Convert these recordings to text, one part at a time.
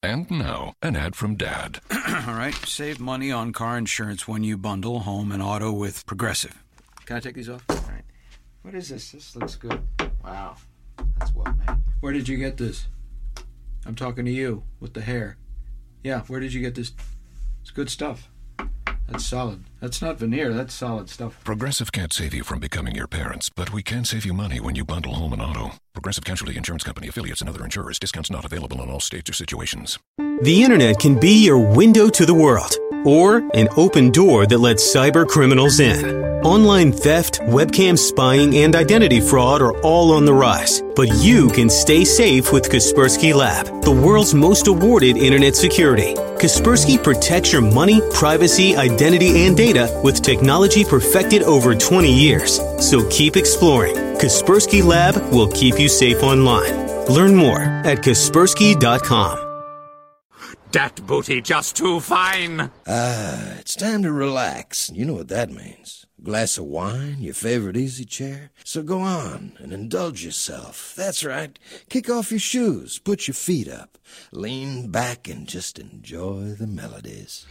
And now, an ad from Dad. All right, save money on car insurance when you bundle home and auto with Progressive. Can I take these off? All right. What is this? This looks good. Wow, that's well made. Where did you get this? I'm talking to you with the hair. Yeah, where did you get this? It's good stuff. That's solid. That's not veneer, that's solid stuff. Progressive can't save you from becoming your parents, but we can save you money when you bundle home and auto. Progressive Casualty Insurance Company, affiliates, and other insurers. Discounts not available in all states or situations. The internet can be your window to the world, or an open door that lets cyber criminals in. Online theft, webcam spying, and identity fraud are all on the rise. But you can stay safe with Kaspersky Lab, the world's most awarded internet security. Kaspersky protects your money, privacy, identity, and data with technology perfected over 20 years. So keep exploring. Kaspersky Lab will keep you safe online. Learn more at Kaspersky.com. Dat booty just too fine. It's time to relax. You know what that means. Glass of wine, your favorite easy chair. So go on and indulge yourself. That's right. Kick off your shoes, put your feet up, lean back, and just enjoy the melodies.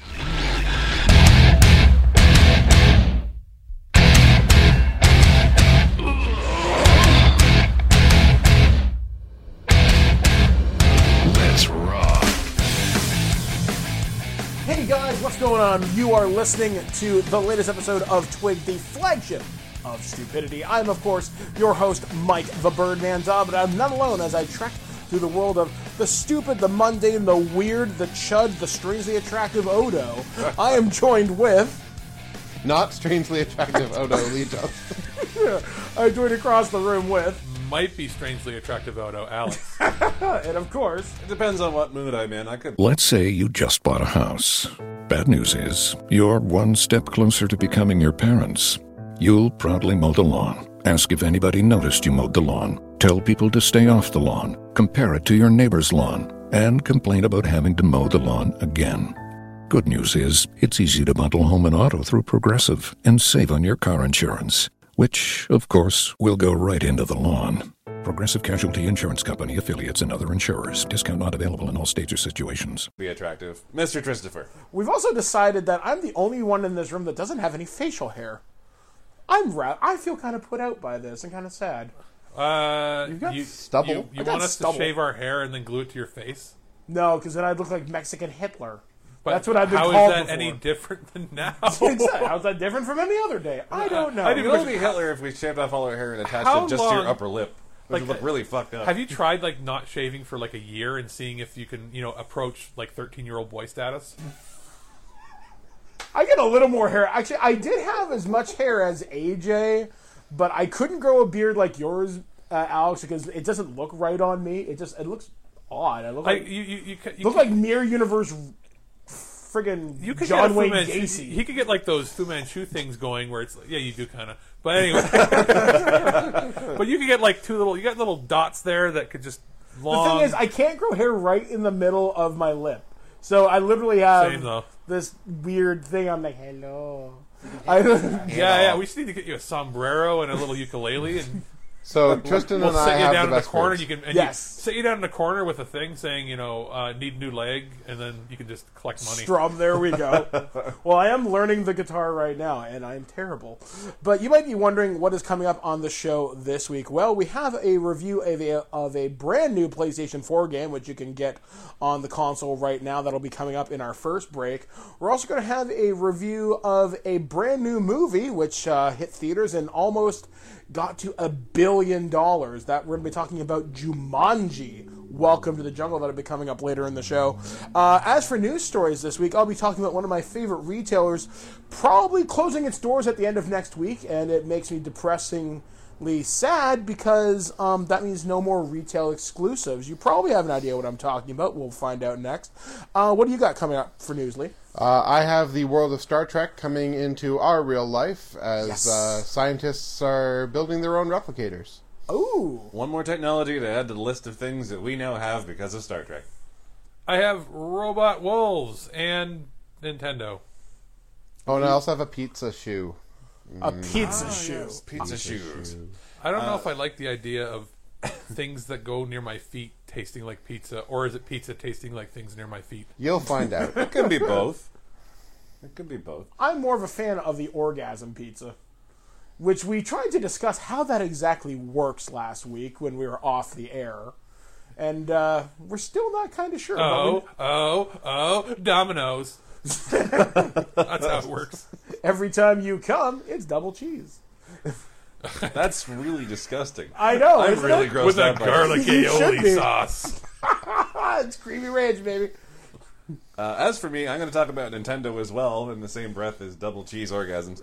Let's rock. Hey guys, what's going on? You are listening to the latest episode of Twig, the flagship of stupidity. I'm, of course, your host, Mike the Birdman Dobb, but I'm not alone as I trek through the world of the stupid, the mundane, the weird, the chud, the strangely attractive Odo. I am joined with... Not strangely attractive Odo Lee Johnson. I'm joined across the room with... Might be strangely attractive Odo, Alex. And of course... It depends on what mood I'm in. Let's say you just bought a house. Bad news is, you're one step closer to becoming your parents. You'll proudly mow the lawn. Ask if anybody noticed you mowed the lawn. Tell people to stay off the lawn. Compare it to your neighbor's lawn. And complain about having to mow the lawn again. Good news is, it's easy to bundle home and auto through Progressive and save on your car insurance. Which, of course, will go right into the lawn. Progressive Casualty Insurance Company, affiliates, and other insurers. Discount not available in all states or situations. Be attractive. Mr. Christopher. We've also decided that I'm the only one in this room that doesn't have any facial hair. I feel kind of put out by this and kind of sad. You've got stubble. You want us to shave our hair and then glue it to your face? No, because then I'd look like Mexican Hitler. But that's what I've been called How is that before. any different than now? How's that different from any other day? I don't know. It would only be Hitler if we shaved off all our hair and attached it just to your upper lip. Which would look really fucked up. Have you tried not shaving for a year and seeing if you can, approach 13-year-old boy status? I get a little more hair. Actually, I did have as much hair as AJ, but I couldn't grow a beard like yours, Alex, because it doesn't look right on me. It looks odd. I look like you look like Mirror Universe. Friggin' John Wayne Gacy. He could get those Fu Manchu things going where it's you do kind of. But anyway, but you could get you got little dots there that could just long. The thing is, I can't grow hair right in the middle of my lip, so I literally have this weird thing. I'm like, hello. Yeah. We just need to get you a sombrero and a little ukulele and. So Tristan and I have down the in best the corner. words. You can sit you down in the corner with a thing saying, need a new leg, and then you can just collect money. Strum, there we go. Well, I am learning the guitar right now, and I'm terrible. But you might be wondering what is coming up on the show this week. Well, we have a review of a brand new PlayStation 4 game, which you can get on the console right now. That'll be coming up in our first break. We're also going to have a review of a brand new movie, which hit theaters and almost got to $1 billion. That we're going to be talking about Jumanji. Welcome to the Jungle. That'll be coming up later in the show. As for news stories this week, I'll be talking about one of my favorite retailers probably closing its doors at the end of next week, and it makes me depressingly sad because that means no more retail exclusives. You probably have an idea what I'm talking about. We'll find out next. What do you got coming up for news, Lee? I have the world of Star Trek coming into our real life as scientists are building their own replicators. Ooh. One more technology to add to the list of things that we now have because of Star Trek. I have robot wolves and Nintendo. Oh, and I also have a pizza shoe. A pizza shoe. Yes, pizza shoes. I don't know if I like the idea of things that go near my feet tasting like pizza, or is it pizza tasting like things near my feet? You'll find out. It can be both. It could be both. I'm more of a fan of the orgasm pizza, which we tried to discuss how that exactly works last week when we were off the air. And we're still not kind of sure. Domino's. That's how it works. Every time you come, it's double cheese. That's really disgusting. I know. I'm really grossed with a out by garlic aioli sauce. It's creamy ranch, baby. As for me, I'm going to talk about Nintendo as well in the same breath as double cheese orgasms.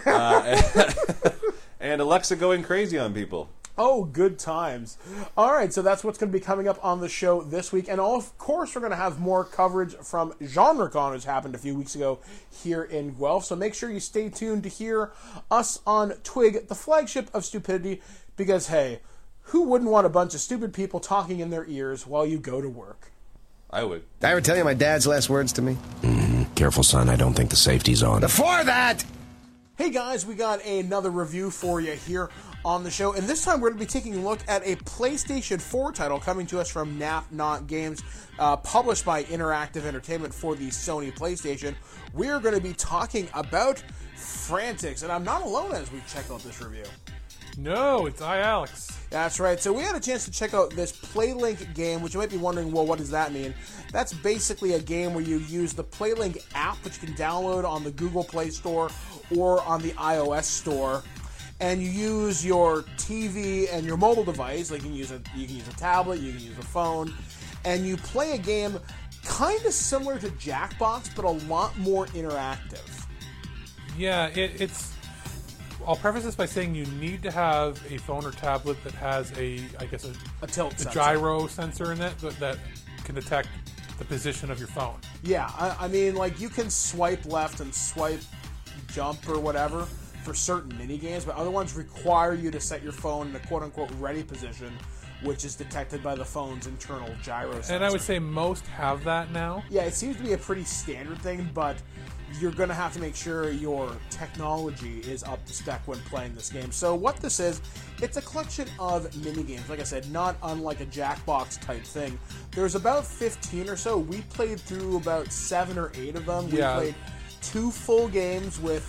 And Alexa going crazy on people. Oh, good times. All right, so that's what's going to be coming up on the show this week. And of course, we're going to have more coverage from GenreCon, which happened a few weeks ago here in Guelph. So make sure you stay tuned to hear us on Twig, the flagship of stupidity, because, hey, who wouldn't want a bunch of stupid people talking in their ears while you go to work? I would. Did I ever tell you my dad's last words to me? Careful, son. I don't think the safety's on. Before that! Hey, guys, we got another review for you here on the show, and this time we're going to be taking a look at a PlayStation 4 title coming to us from Nap Not Games, published by Interactive Entertainment for the Sony PlayStation. We're going to be talking about Frantix, and I'm not alone as we check out this review. No, it's Alex. That's right. So we had a chance to check out this PlayLink game, which you might be wondering, well, what does that mean? That's basically a game where you use the PlayLink app, which you can download on the Google Play Store or on the iOS Store, and you use your TV and your mobile device. Like you can use a tablet, you can use a phone, and you play a game kind of similar to Jackbox, but a lot more interactive. Yeah, it's. I'll preface this by saying you need to have a phone or tablet that has a tilt sensor. Gyro sensor in it that can detect the position of your phone. Yeah, I mean, like, you can swipe left and swipe jump or whatever for certain mini games, but other ones require you to set your phone in a quote-unquote ready position, which is detected by the phone's internal gyro sensor. And I would say most have that now. Yeah, it seems to be a pretty standard thing, but you're going to have to make sure your technology is up to spec when playing this game. So what this is, it's a collection of mini-games. Like I said, not unlike a Jackbox type thing. There's about 15 or so. We played through about 7 or 8 of them. Yeah. We played 2 full games with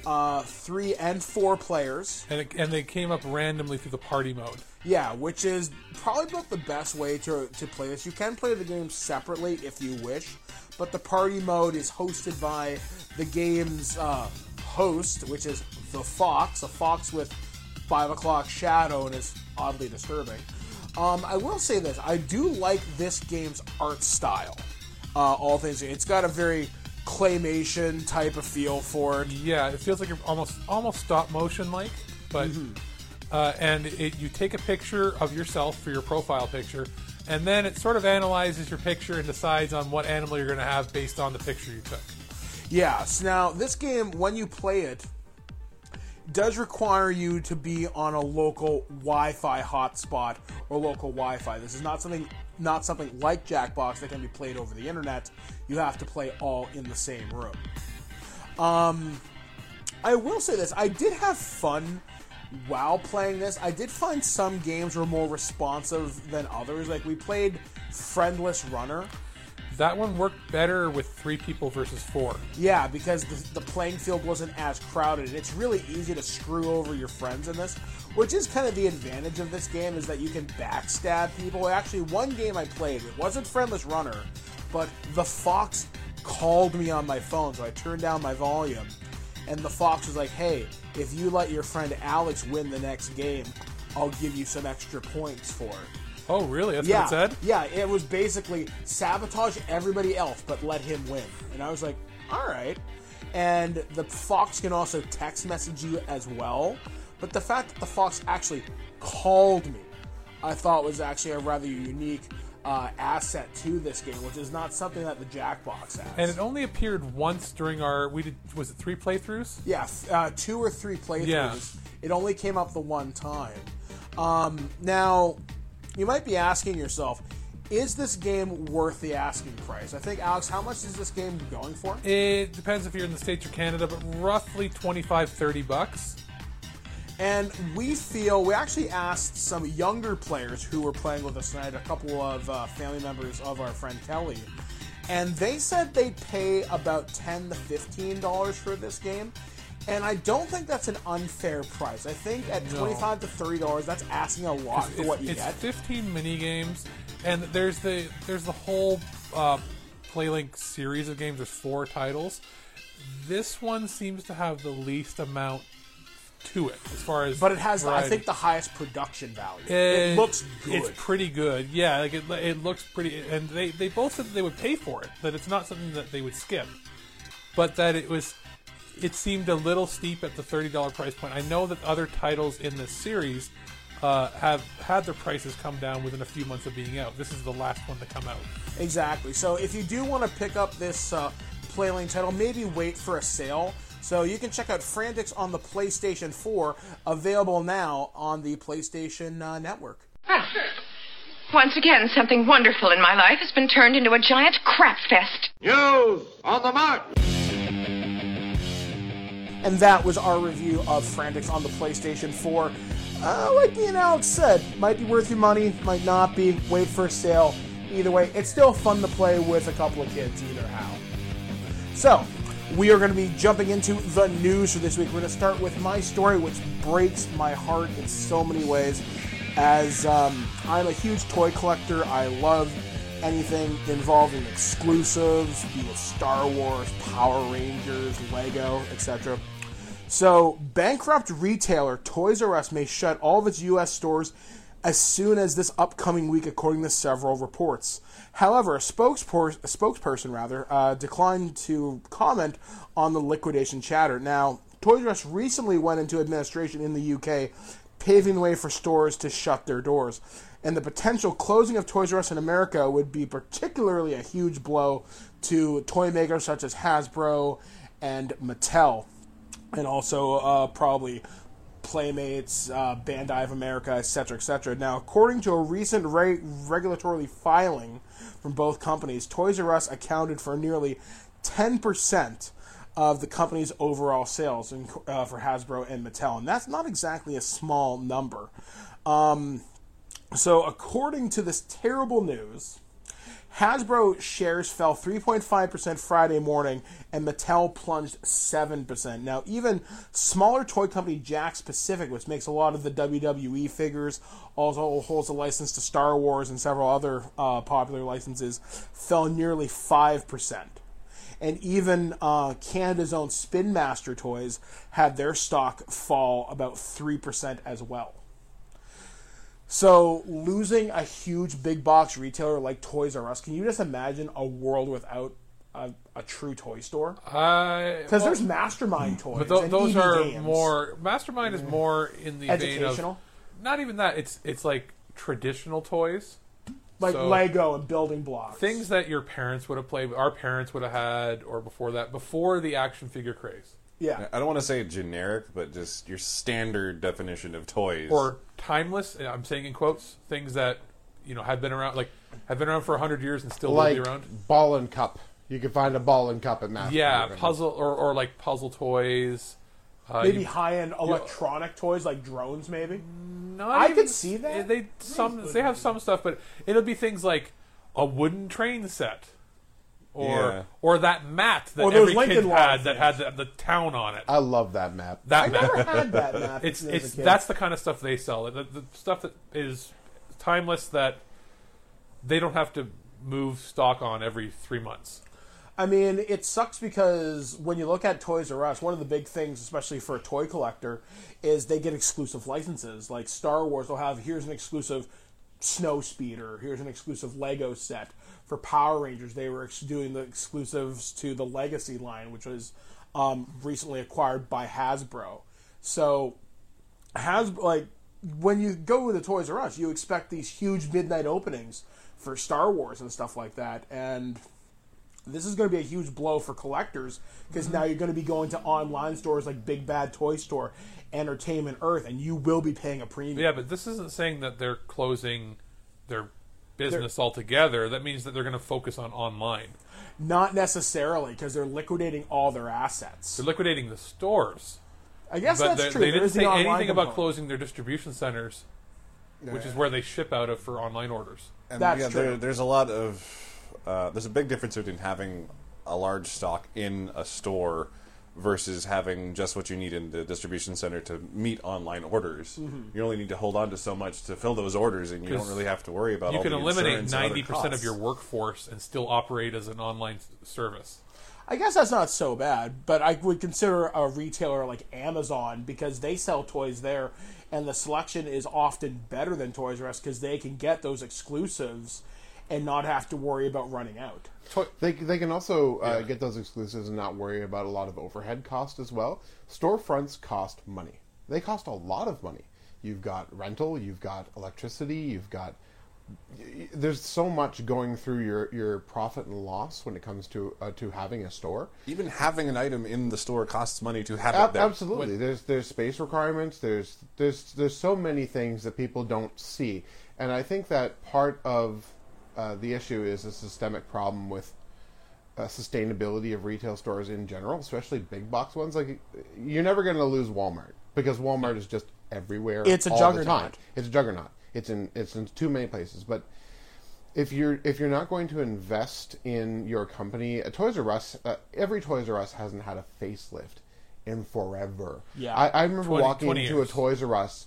3 and 4 players. And they came up randomly through the party mode. Yeah, which is probably about the best way to play this. You can play the game separately if you wish, but the party mode is hosted by the game's host, which is the Fox, a fox with 5 o'clock shadow, and is oddly disturbing. I will say this, I do like this game's art style. All things, it's got a very claymation type of feel for it. Yeah, it feels like you're almost stop motion like, but and you take a picture of yourself for your profile picture, and then it sort of analyzes your picture and decides on what animal you're going to have based on the picture you took. Yes. Now, this game, when you play it, does require you to be on a local Wi-Fi hotspot or local Wi-Fi. This is not something like Jackbox that can be played over the internet. You have to play all in the same room. I will say this, I did have fun while playing this. I did find some games were more responsive than others. Like, we played Friendless Runner. That one worked better with 3 people versus 4. Yeah, because the playing field wasn't as crowded. And it's really easy to screw over your friends in this, which is kind of the advantage of this game, is that you can backstab people. Actually, one game I played, it wasn't Friendless Runner, but the Fox called me on my phone, so I turned down my volume. And the Fox was like, hey, if you let your friend Alex win the next game, I'll give you some extra points for it. Oh, really? That's what it said? Yeah, it was basically sabotage everybody else, but let him win. And I was like, all right. And the Fox can also text message you as well. But the fact that the Fox actually called me, I thought was actually a rather unique asset to this game, which is not something that the Jackbox has. And it only appeared once during was it 3 playthroughs? Yeah, 2 or 3 playthroughs. Yeah. It only came up the one time. Now, you might be asking yourself, is this game worth the asking price? I think, Alex, how much is this game going for? It depends if you're in the States or Canada, but roughly $25-$30. And we actually asked some younger players who were playing with us tonight, a couple of family members of our friend Kelly, and they said they'd pay about $10 to $15 for this game. And I don't think that's an unfair price. I think at $25 to $30, that's asking a lot for what you get. It's 15 mini games, and there's the whole PlayLink series of games. There's 4 titles. This one seems to have the least amount to it as far as, but it has, variety. I think, the highest production value. It looks good. It's pretty good. Yeah, like it looks pretty. And they both said that they would pay for it. That it's not something that they would skip, but that it seemed a little steep at the $30 price point. I know that other titles in this series have had their prices come down within a few months of being out. This is the last one to come out. Exactly. So if you do want to pick up this PlayLink title, maybe wait for a sale. So you can check out Frantics on the PlayStation 4, available now on the PlayStation Network. Well, once again, something wonderful in my life has been turned into a giant crap fest. News on the mark! And that was our review of Frantics on the PlayStation 4. Like me and Alex said, might be worth your money, might not be. Wait for a sale. Either way, it's still fun to play with a couple of kids, either how. So, we are going to be jumping into the news for this week. We're going to start with my story, which breaks my heart in so many ways. As I'm a huge toy collector, I love anything involving exclusives, be it Star Wars, Power Rangers, Lego, etc. So, bankrupt retailer Toys R Us may shut all of its U.S. stores as soon as this upcoming week, according to several reports. However, a spokesperson declined to comment on the liquidation chatter. Now, Toys R Us recently went into administration in the UK, paving the way for stores to shut their doors. And the potential closing of Toys R Us in America would be particularly a huge blow to toy makers such as Hasbro and Mattel, and also probably Playmates, Bandai of America, etc., etc. Now, according to a recent regulatory filing from both companies, Toys R Us accounted for nearly 10% of the company's overall sales for Hasbro and Mattel, and that's not exactly a small number. So, according to this terrible news, Hasbro shares fell 3.5% Friday morning, and Mattel plunged 7%. Now, even smaller toy company Jakks Pacific, which makes a lot of the WWE figures, also holds a license to Star Wars and several other popular licenses, fell nearly 5%. And even Canada's own Spin Master Toys had their stock fall about 3% as well. So, losing a huge big box retailer like Toys R Us, can you just imagine a world without a true toy store? Because there's Mastermind toys. But those and are games. more. Mastermind is more in the vein of. Educational? Not even that. It's like traditional toys. Like Lego and building blocks. Things that your parents would have played, our parents would have had, or before that, before the action figure craze. Yeah. I don't want to say generic, but just your standard definition of toys. Or timeless, I'm saying in quotes, things that, have been around, have been around for 100 years and still will be around. Ball and cup. You can find a ball and cup at Master. Yeah, puzzle, or like puzzle toys. Maybe high-end electronic toys, like drones, maybe? I could see that. They have some stuff, but it'll be things like a wooden train set. Or that mat that every kid had that had the town on it. I love that map. I never had that map. That's the kind of stuff they sell. The stuff that is timeless that they don't have to move stock on every 3 months. I mean, it sucks because when you look at Toys R Us, one of the big things, especially for a toy collector, is they get exclusive licenses. Like Star Wars will have, here's an exclusive Snow Speeder, here's an exclusive Lego set. For Power Rangers, they were doing the exclusives to the Legacy line, which was recently acquired by Hasbro. So, when you go to Toys R Us, you expect these huge midnight openings for Star Wars and stuff like that. And this is going to be a huge blow for collectors because now you're going to be going to online stores like Big Bad Toy Store, Entertainment Earth, and you will be paying a premium. Yeah, but this isn't saying that they're closing their business altogether. That means that they're going to focus on online. Not necessarily, because they're liquidating all their assets. They're liquidating the stores. I guess But that's true. They There didn't is the say online anything about component. closing their distribution centers, which is where they ship out of for online orders. And That's yeah, true. there's a lot of there's a big difference between having a large stock in a store versus having just what you need in the distribution center to meet online orders. Mm-hmm. You only need to hold on to so much to fill those orders, and you don't really have to worry about. You all can the eliminate insurance and other 90% of costs. your workforce and still operate as an online service. I guess that's not so bad, but I would consider a retailer like Amazon because they sell toys there, and the selection is often better than Toys R Us because they can get those exclusives and not have to worry about running out. They can also get those exclusives and not worry about a lot of overhead cost as well. Storefronts cost money. They cost a lot of money. You've got rental, you've got electricity, you've got... There's so much going through your profit and loss when it comes to having a store. Even having an item in the store costs money to have it there. Absolutely. There's space requirements. There's so many things that people don't see, and I think that part of the issue is a systemic problem with sustainability of retail stores in general, especially big box ones. Like, you're never going to lose Walmart because Walmart is just everywhere. It's a all juggernaut. the time. It's a juggernaut. It's in too many places. But if you're not going to invest in your company, Toys R Us, every Toys R Us hasn't had a facelift in forever. Yeah. I remember 20 walking 20 into years. a Toys R Us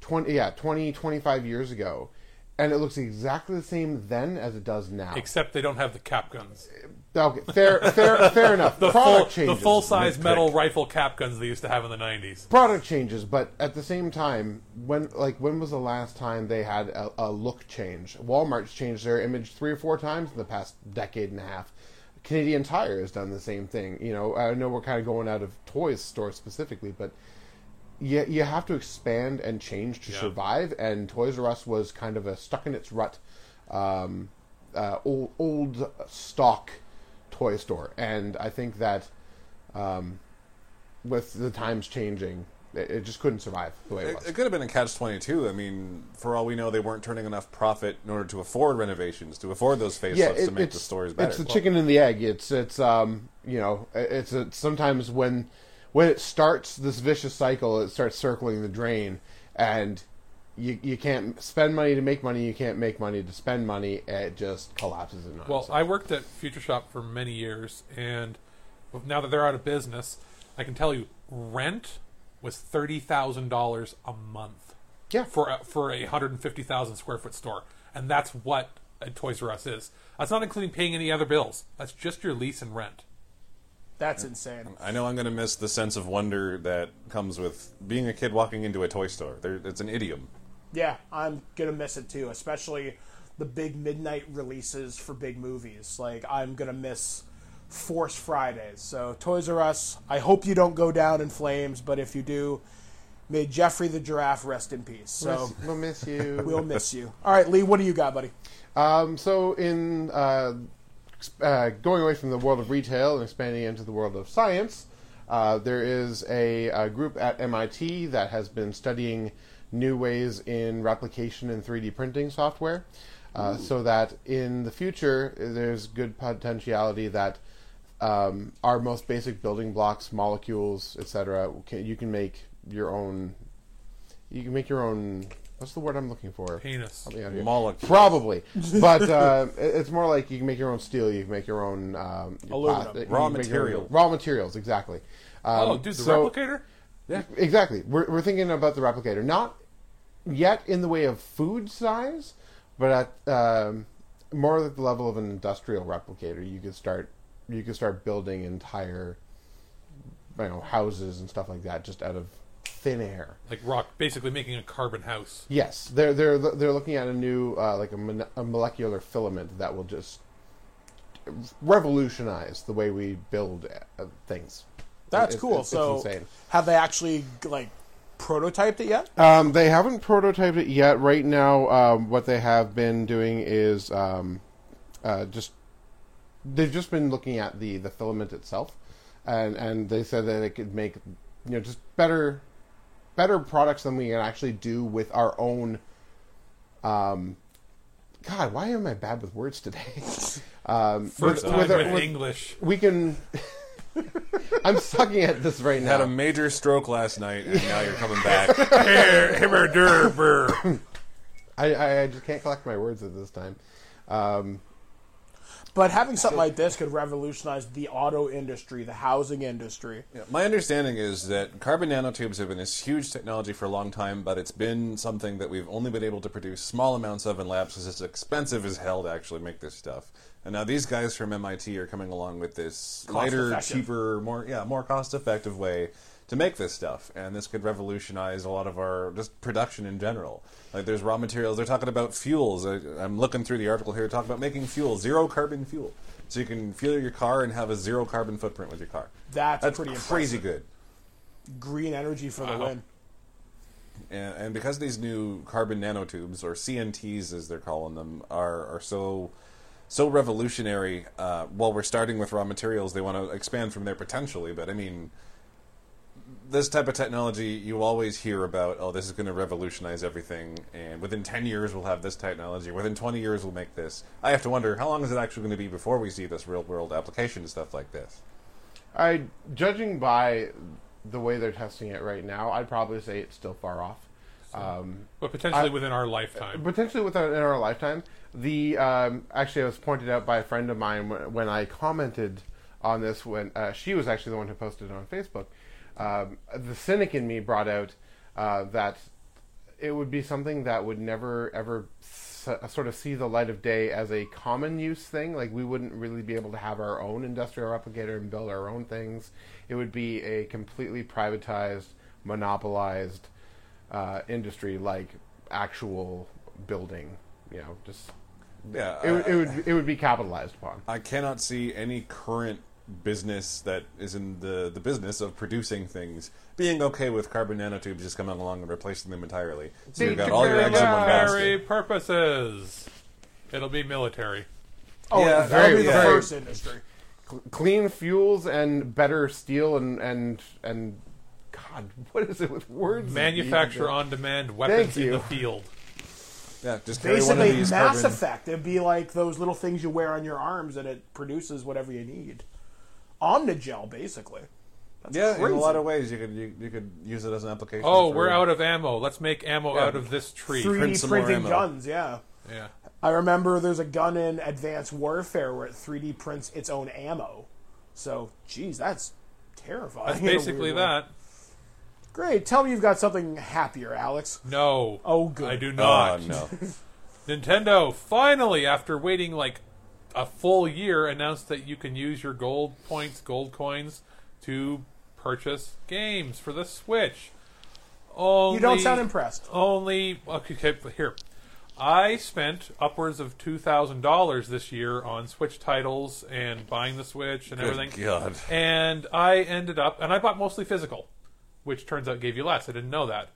25 years ago, and it looks exactly the same then as it does now. Except they don't have the cap guns. Okay, fair enough. Product changes. The full-size metal rifle cap guns they used to have in the 90s. Product changes, but at the same time, when was the last time they had a look change? Walmart's changed their image 3 or 4 times in the past decade and a half. Canadian Tire has done the same thing. You know, I know we're kind of going out of toys stores specifically, but you have to expand and change to survive. And Toys R Us was kind of a stuck in its rut, old stock toy store, and I think that with the times changing, it just couldn't survive the way it was. It could have been a catch-22. I mean, for all we know, they weren't turning enough profit in order to afford renovations, to afford those facelifts to make the stores better. It's the chicken and the egg. It's sometimes when it starts this vicious cycle, it starts circling the drain, and you can't spend money to make money. You can't make money to spend money. It just collapses in on Well, itself. I worked at Future Shop for many years, and now that they're out of business, I can tell you, rent was $30,000 a month. Yeah. For a 150,000 square foot store, and that's what a Toys R Us is. That's not including paying any other bills. That's just your lease and rent. That's insane. I know I'm going to miss the sense of wonder that comes with being a kid walking into a toy store. It's an idiom. Yeah, I'm gonna miss it too, especially the big midnight releases for big movies. Like, I'm gonna miss Force Fridays. So Toys R Us, I hope you don't go down in flames, but if you do, may Jeffrey the Giraffe rest in peace. So we'll miss you. we'll miss you. All right, Lee, what do you got, buddy? So in going away from the world of retail and expanding into the world of science, there is a group at MIT that has been studying new ways in replication and 3D printing software, so that in the future there's good potentiality that our most basic building blocks, molecules, etc., you can make your own. You can make your own. What's the word I'm looking for? Penis. Help me out here. Molecule. Probably, but it's more like you can make your own steel. You can make your own aluminum. Raw material. Raw materials, exactly. The replicator? Yeah, exactly. We're thinking about the replicator, not yet in the way of food size, but at more at the level of an industrial replicator. You could start building entire, houses and stuff like that just out of thin air. Like rock, basically making a carbon house. Yes, they're looking at a new a molecular filament that will just revolutionize the way we build things. That's cool. It's So insane. have they actually prototyped it yet? They haven't prototyped it yet. Right now, what they have been doing is they've just been looking at the filament itself, and they said that it could make just better products than we can actually do with our own. God, why am I bad with words today? First time with English. We can I'm sucking at this right now. Had a major stroke last night, and now you're coming back. I just can't collect my words at this time. But having something like this could revolutionize the auto industry, the housing industry. Yeah, my understanding is that carbon nanotubes have been this huge technology for a long time, but it's been something that we've only been able to produce small amounts of in labs because it's expensive as hell to actually make this stuff. And now these guys from MIT are coming along with this lighter, cheaper, more cost-effective way to make this stuff. And this could revolutionize a lot of our just production in general. Like there's raw materials. They're talking about fuels. I'm looking through the article here, talking about making fuel, zero carbon fuel. So you can fuel your car and have a zero carbon footprint with your car. That's pretty crazy impressive. good. Green energy for the win. And because these new carbon nanotubes, or CNTs as they're calling them, are so revolutionary, while we're starting with raw materials, they want to expand from there potentially. But I mean, this type of technology, you always hear about, oh, this is going to revolutionize everything, and within 10 years we'll have this technology, within 20 years we'll make this. I have to wonder, how long is it actually going to be before we see this real-world application and stuff like this? Judging by the way they're testing it right now, I'd probably say it's still far off. But potentially within our lifetime. Potentially within our lifetime. Actually, it was pointed out by a friend of mine when I commented on this, when she was actually the one who posted it on Facebook. The cynic in me brought out that it would be something that would never ever sort of see the light of day as a common use thing. Like, we wouldn't really be able to have our own industrial replicator and build our own things. It would be a completely privatized, monopolized industry, like actual building. You know, just it would be capitalized upon. I cannot see any current business that is in the business of producing things being okay with carbon nanotubes just coming along and replacing them entirely. So you've got all your eggs in one basket. Purposes. It'll be military. Oh, yeah, that'll be the first industry. Clean fuels and better steel and God, what is it with words? Manufacture on-demand weapons in the field. Yeah, just carry basically one of these Mass carbon... Effect. It'd be like those little things you wear on your arms, and it produces whatever you need. Omnigel, basically. That's crazy. In a lot of ways, you could use it as an application. Oh, we're out of ammo. Let's make ammo out of this tree. 3D printing guns, yeah. Yeah. I remember there's a gun in Advanced Warfare where it 3D prints its own ammo. So, geez, that's terrifying. That's basically that. Great. Tell me you've got something happier, Alex. No. Oh, good. I do not. No. Nintendo, finally, after waiting like a full year, announced that you can use your gold points, gold coins, to purchase games for the Switch. You don't sound impressed. Okay, here. I spent upwards of $2,000 this year on Switch titles and buying the Switch and everything. Good God. And I ended up, and I bought mostly physical, which turns out gave you less. I didn't know that.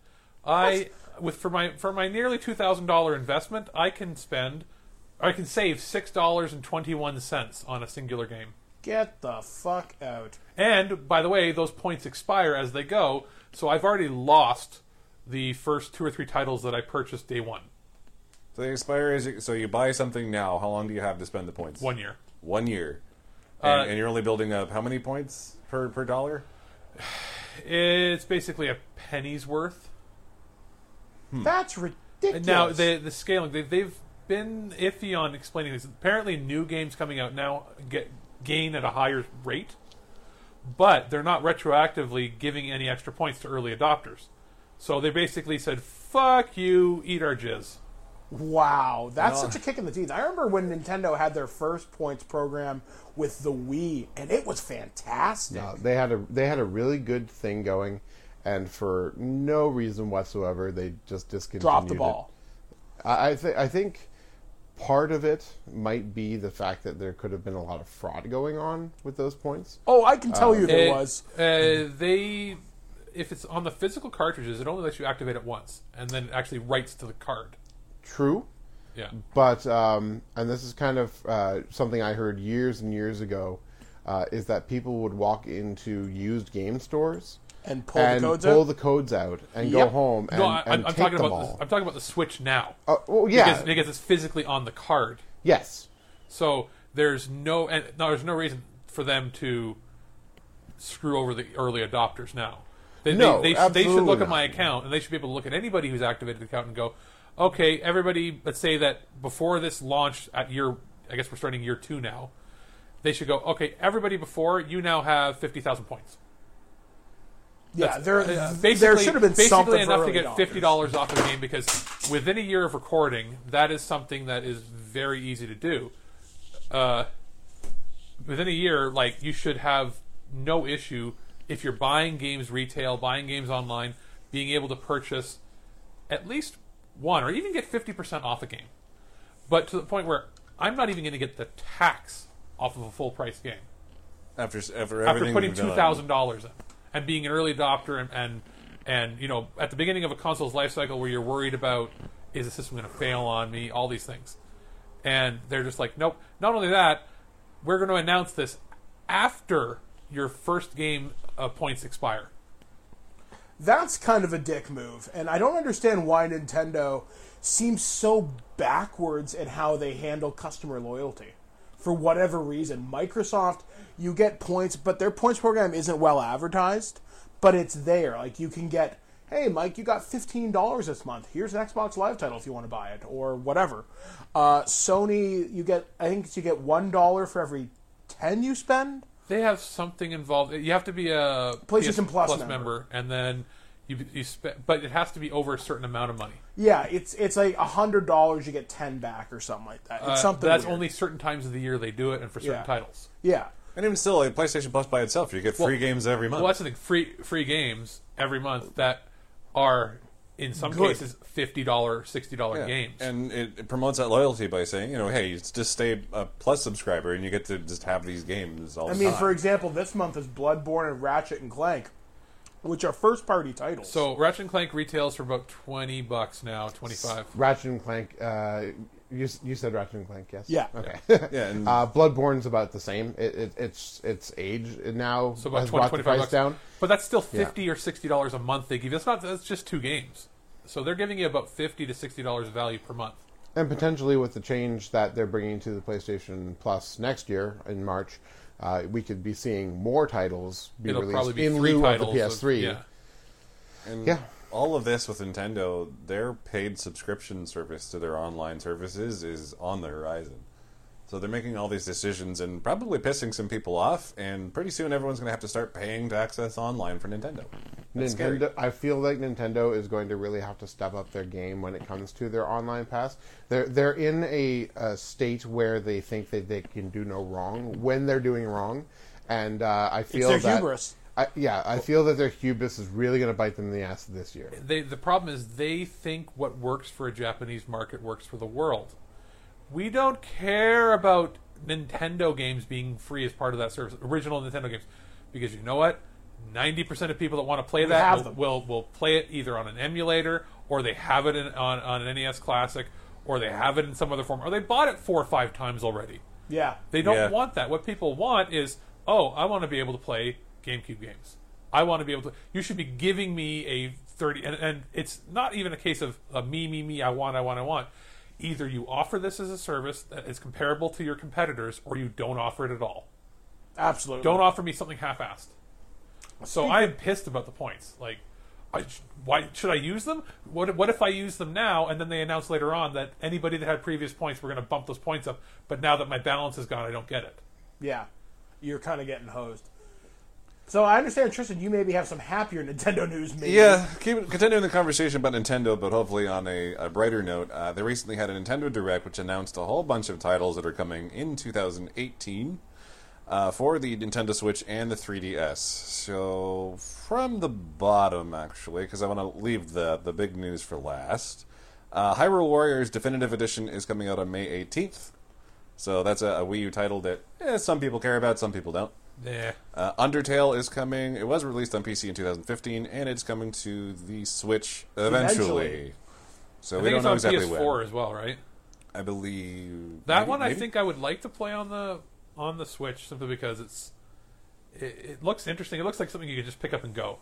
For my nearly $2,000 investment, I can save $6.21 on a singular game. Get the fuck out. And, by the way, those points expire as they go, so I've already lost the first 2 or 3 titles that I purchased day one. So they expire so you buy something now. How long do you have to spend the points? 1 year. 1 year. And you're only building up how many points per dollar? It's basically a penny's worth. That's ridiculous. Now, the scaling, they've been iffy on explaining this. Apparently, new games coming out now gain at a higher rate, but they're not retroactively giving any extra points to early adopters. So they basically said, fuck you, eat our jizz. Wow, that's such a kick in the teeth. I remember when Nintendo had their first points program with the Wii, and it was fantastic. No, they had a really good thing going, and for no reason whatsoever, they just discontinued Dropped the ball. I think part of it might be the fact that there could have been a lot of fraud going on with those points. Oh, I can tell you there was. If it's on the physical cartridges, it only lets you activate it once, and then it actually writes to the card. True. Yeah. But, and this is kind of something I heard years and years ago, is that people would walk into used game stores and pull the codes out and go home and take them all. I'm talking about the Switch now. Well, yeah. Because it's physically on the card. Yes. So there's no reason for them to screw over the early adopters now. They No, they should look absolutely at my not. account, and they should be able to look at anybody who's activated the account and go, okay, everybody, let's say that before this launched at I guess we're starting year 2 now, they should go, okay, everybody before, you now have 50,000 points. Yeah, That's, there should have been something basically enough for to get early $50 off the game, because within a year of recording, that is something that is very easy to do. Within a year, like, you should have no issue if you're buying games retail, buying games online, being able to purchase at least one or even get 50% off a game. But to the point where I'm not even going to get the tax off of a full price game After putting we've done. $2,000 in and being an early adopter and you know, at the beginning of a console's life cycle where you're worried about, is the system going to fail on me, all these things. And they're just like, nope. Not only that, we're going to announce this after your first game points expire. That's kind of a dick move, and I don't understand why Nintendo seems so backwards in how they handle customer loyalty. For whatever reason, Microsoft, you get points, but their points program isn't well advertised, but it's there. Like, you can get, hey, Mike, you got $15 this month. Here's an Xbox Live title if you want to buy it, or whatever. Sony, you get $1 for every 10 you spend. They have something involved. You have to be a PlayStation PS Plus member, and then you spend, but it has to be over a certain amount of money. Yeah, it's like $100 you get 10 back or something like that. It's something that's weird. only certain times of the year they do it, and for certain titles. Yeah. And even still, like PlayStation Plus by itself, you get free games every month. Well, that's the thing. Free games every month that are, in some Good. cases, $50, $60 games. And it promotes that loyalty by saying, you know, hey, just stay a Plus subscriber and you get to just have these games all the time. I mean, for example, this month is Bloodborne and Ratchet and Clank, which are first-party titles. So Ratchet and Clank retails for about $20 now, $25. Ratchet and Clank. You said Ratchet and Clank, yes? Yeah. Okay. Yeah, and Bloodborne's about the same. It's age now. So about has 20, brought the $25 price down. But that's still $50 or $60 a month they give you. That's just 2 games. So they're giving you about $50 to $60 value per month. And potentially with the change that they're bringing to the PlayStation Plus next year in March, we could be seeing more titles be It'll released probably be in 3 lieu of the titles PS3. yeah. And all of this with Nintendo, their paid subscription service to their online services is on the horizon. So they're making all these decisions and probably pissing some people off, and pretty soon everyone's going to have to start paying to access online for Nintendo. That's scary. I feel like Nintendo is going to really have to step up their game when it comes to their online pass. They're in a state where they think that they can do no wrong when they're doing wrong, and I feel it's their hubris. I feel that their hubris is really going to bite them in the ass this year. The problem is they think what works for a Japanese market works for the world. We don't care about Nintendo games being free as part of that service, original Nintendo games, because you know what? 90% of people that want to play that will play it either on an emulator, or they have it on an NES Classic, or they have it in some other form, or they bought it 4 or 5 times already. Yeah. They don't want that. What people want is, I want to be able to play GameCube games. I want to be able to... You should be giving me a 30... And it's not even a case of me, I want. Either you offer this as a service that is comparable to your competitors, or you don't offer it at all. Absolutely. Don't offer me something half-assed. So I am pissed about the points. Like, why should I use them? What if I use them now, and then they announce later on that anybody that had previous points, we're going to bump those points up, but now that my balance is gone, I don't get it. Yeah. You're kind of getting hosed. So I understand, Tristan, you maybe have some happier Nintendo news. Maybe. Yeah, continuing the conversation about Nintendo, but hopefully on a brighter note. They recently had a Nintendo Direct, which announced a whole bunch of titles that are coming in 2018 for the Nintendo Switch and the 3DS. So from the bottom, actually, because I want to leave the big news for last, Hyrule Warriors Definitive Edition is coming out on May 18th. So that's a Wii U title that some people care about, some people don't. Yeah. Undertale is coming. It was released on PC in 2015, and it's coming to the Switch eventually. So we don't know exactly when. I think it's on PS4 as well, right? I believe that one. Maybe? I think I would like to play on the Switch simply because it looks interesting. It looks like something you could just pick up and go.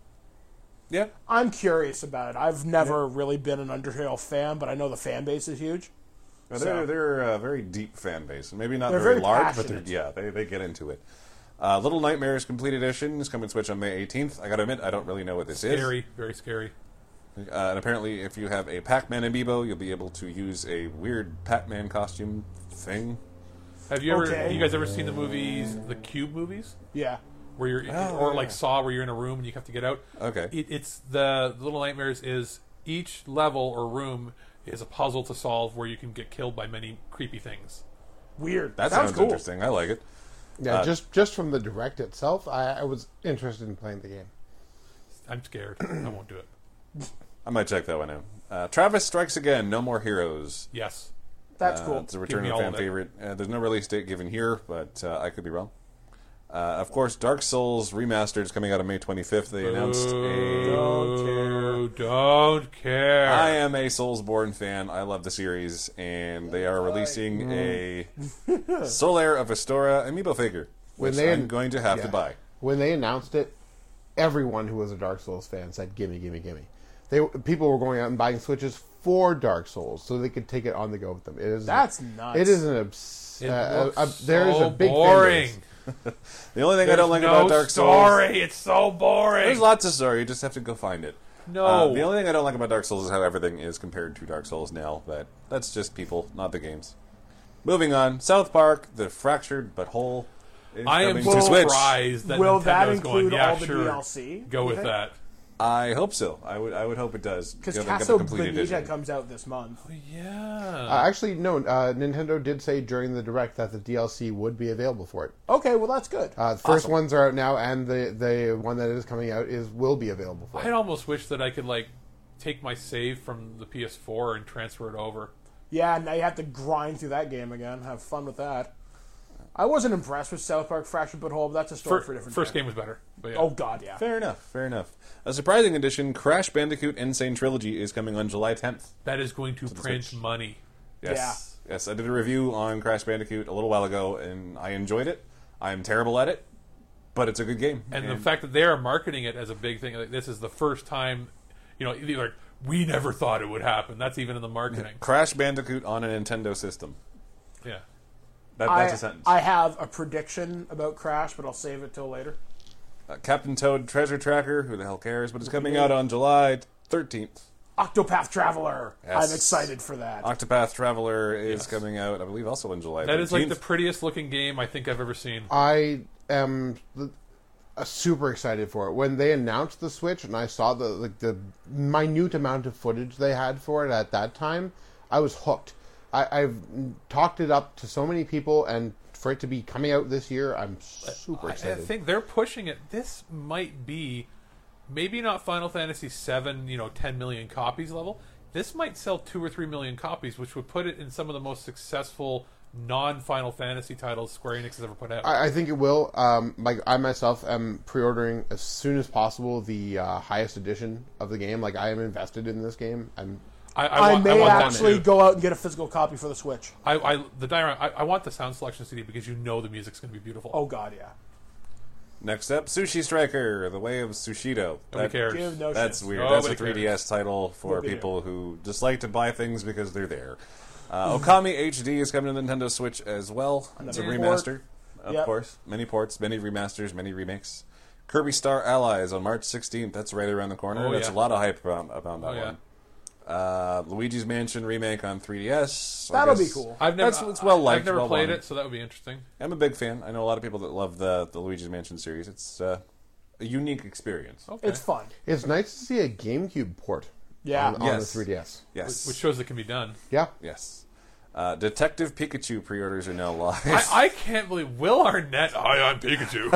Yeah, I'm curious about it. I've never really been an Undertale fan, but I know the fan base is huge. Well, they're a very deep fan base, and maybe not they're very very large, passionate. but they get into it. Little Nightmares Complete Edition is coming to Switch on May 18th. I gotta admit, I don't really know what this is. Scary, very scary. And apparently, if you have a Pac-Man amiibo, you'll be able to use a weird Pac-Man costume thing. Have you guys ever seen the movies, the Cube movies? Yeah. Where you're, like Saw, where you're in a room and you have to get out. Okay. It's the Little Nightmares is each level or room is a puzzle to solve where you can get killed by many creepy things. Weird. That sounds cool. Interesting. I like it. Yeah, just from the direct itself, I was interested in playing the game. I'm scared. I won't do it. I might check that one out. Travis Strikes Again, No More Heroes. Yes. That's cool. It's a return of a fan favorite. There's no release date given here, but I could be wrong. Of course, Dark Souls Remastered is coming out on May 25th. They announced Don't care. I am a Soulsborne fan. I love the series, and they are releasing a Solaire of Astora amiibo figure, which I'm going to have to buy. When they announced it, everyone who was a Dark Souls fan said, "Gimme, gimme, gimme." People were going out and buying Switches for Dark Souls so they could take it on the go with them. That's nuts. It is there is a big boring. The only thing I don't like about Dark Souls... It's so boring. There's lots of story. You just have to go find it. No. The only thing I don't like about Dark Souls is how everything is compared to Dark Souls now. But that's just people, not the games. Moving on. South Park, The Fractured But Whole is coming to Switch. Surprised that Will Nintendo's that include going, all the DLC? Go with that. I hope so. I would hope it does. Because Castlevania comes out this month. Yeah. Actually, no. Nintendo did say during the Direct that the DLC would be available for it. Okay, well that's good. The first ones are out now, and the one that is coming out will be available for it. I'd almost wish that I could take my save from the PS4 and transfer it over. Yeah, now you have to grind through that game again. Have fun with that. I wasn't impressed with South Park Fractured But Whole, but that's a story for a different First day. game was better. But yeah. Oh, God, yeah. Fair enough. A surprising addition, Crash Bandicoot Insane Trilogy is coming on July 10th. That is going to print money. Yes. Yeah. Yes, I did a review on Crash Bandicoot a little while ago, and I enjoyed it. I'm terrible at it, but it's a good game. And the fact that they are marketing it as a big thing, like this is the first time, we never thought it would happen. That's even in the marketing. Crash Bandicoot on a Nintendo system. Yeah. That's a sentence. I have a prediction about Crash, but I'll save it till later. Captain Toad Treasure Tracker, who the hell cares, but it's coming out on July 13th. Octopath Traveler. Yes. I'm excited for that. Octopath Traveler is coming out, I believe, also on July 13th. That is the prettiest looking game I think I've ever seen. I am super excited for it. When they announced the Switch and I saw the minute amount of footage they had for it at that time, I was hooked. I've talked it up to so many people, and for it to be coming out this year, I'm super excited. I think they're pushing it. This might be, maybe not Final Fantasy VII, 10 million copies level. This might sell 2 or 3 million copies, which would put it in some of the most successful non-Final Fantasy titles Square Enix has ever put out. I think it will. I myself am pre-ordering as soon as possible the highest edition of the game. I am invested in this game. I may actually go out and get a physical copy for the Switch. I want the sound selection CD because the music's going to be beautiful. Oh, God, yeah. Next up, Sushi Striker, The Way of Sushido. Nobody cares. That's weird. That's a 3DS title for people who just like to buy things because they're there. Okami HD is coming to Nintendo Switch as well. It's a remaster, of course. Many ports, many remasters, many remakes. Kirby Star Allies on March 16th. That's right around the corner. That's a lot of hype around that one. Luigi's Mansion remake on 3DS. That'll be cool. It's well liked. I've never played it, so that would be interesting. I'm a big fan. I know a lot of people that love the Luigi's Mansion series. It's a unique experience. Okay. It's fun. It's nice to see a GameCube port. Yeah. On the 3DS. Yes. Which shows it can be done. Yeah. Yes. Detective Pikachu pre-orders are now live. I can't believe Will Arnett. Hi, I'm Pikachu.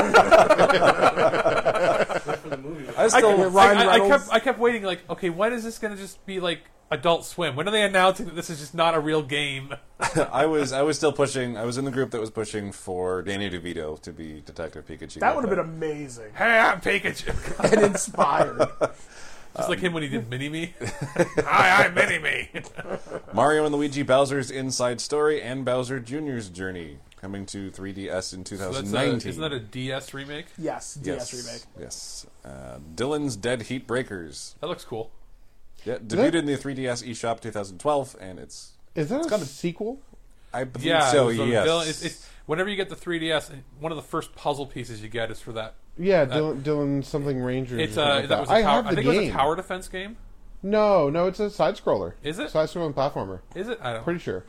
I kept waiting. Okay, when is this going to just be Adult Swim? When are they announcing that this is just not a real game? I was still pushing. I was in the group that was pushing for Danny DeVito to be Detective Pikachu. That would have been amazing. Hey, I'm Pikachu. And inspired. Just like him when he did Mini-Me. Hi, I'm Mini-Me. Mario and Luigi Bowser's Inside Story and Bowser Jr.'s Journey coming to 3DS in 2019. Isn't that a DS remake? Yes, DS remake. Yes. Dylan's Dead Heat Breakers. That looks cool. Yeah, debuted in the 3DS eShop 2012, and it's... Is that a sequel? I believe so, yes. whenever you get the 3DS, one of the first puzzle pieces you get is for that. Yeah, Dylan something Rangers. It's I think it was a tower defense game. No, it's a side scroller. Is it? Side scrolling platformer. Is it? I don't. Pretty sure.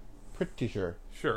Sure.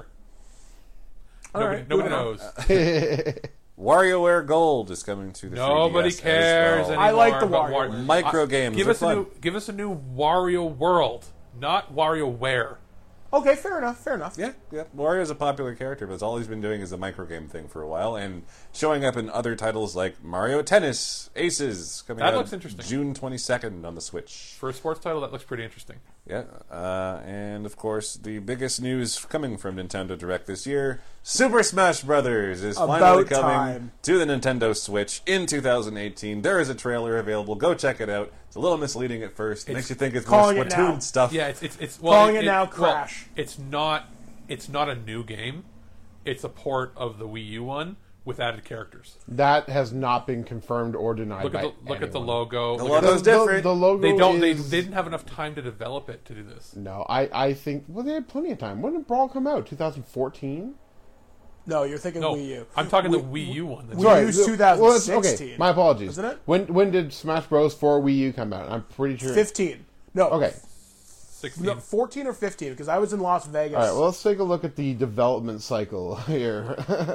All Nobody knows. WarioWare Gold is coming to the 3DS. Nobody cares anymore. I like the about Wario. Micro games. Give us a new Wario World, not WarioWare. Okay, fair enough. Yeah. Wario's a popular character, but all he's been doing is the micro game thing for a while, and showing up in other titles like Mario Tennis Aces coming out. That looks interesting. June 22nd on the Switch. For a sports title, that looks pretty interesting. Yeah, and of course, the biggest news coming from Nintendo Direct this year, Super Smash Brothers is finally coming to the Nintendo Switch in 2018. There is a trailer available. Go check it out. It's a little misleading at first. It makes you think it's more Splatoon stuff. Yeah, it's calling it now Crash. Well, it's not a new game. It's a port of the Wii U one with added characters. That has not been confirmed or denied. Look at the logo. The logo's different. The logo They didn't have enough time to develop it to do this. No, I think they had plenty of time. When did Brawl come out? 2014. No, you're thinking Wii U. I'm talking the Wii U one. Wii U's 2016. Okay, my apologies. Isn't it? When did Smash Bros. for Wii U come out? I'm pretty sure 15. No. Okay. 16. No, 14 or 15, because I was in Las Vegas. All right, well, let's take a look at the development cycle here.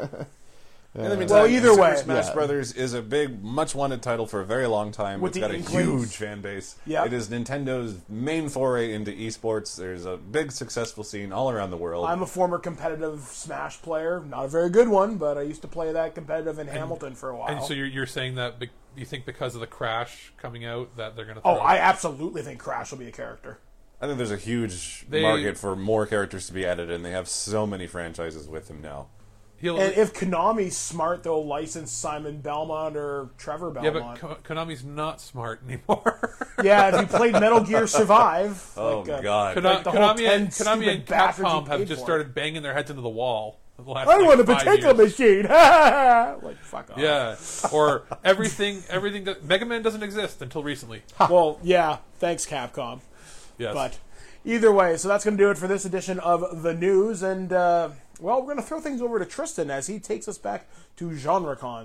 In the meantime, either way, Super Smash Brothers is a big, much-wanted title for a very long time. It's got a huge fan base. Yep. It is Nintendo's main foray into esports. There's a big, successful scene all around the world. I'm a former competitive Smash player. Not a very good one, but I used to play that competitive in Hamilton for a while. And so you're saying that you think because of the Crash coming out that they're going to... I absolutely think Crash will be a character. I think there's a huge market for more characters to be added, and they have so many franchises with him now. And if Konami's smart, they'll license Simon Belmont or Trevor Belmont. Yeah, but Konami's not smart anymore. Yeah, if you played Metal Gear Survive... God. Konami and Capcom have just started banging their heads into the wall. The last, I want a potato machine! Like, fuck off. Yeah, or everything that... Mega Man doesn't exist until recently. Well, yeah, thanks Capcom. Yes. But either way, so that's going to do it for this edition of the news, and we're going to throw things over to Tristan as he takes us back to GenreCon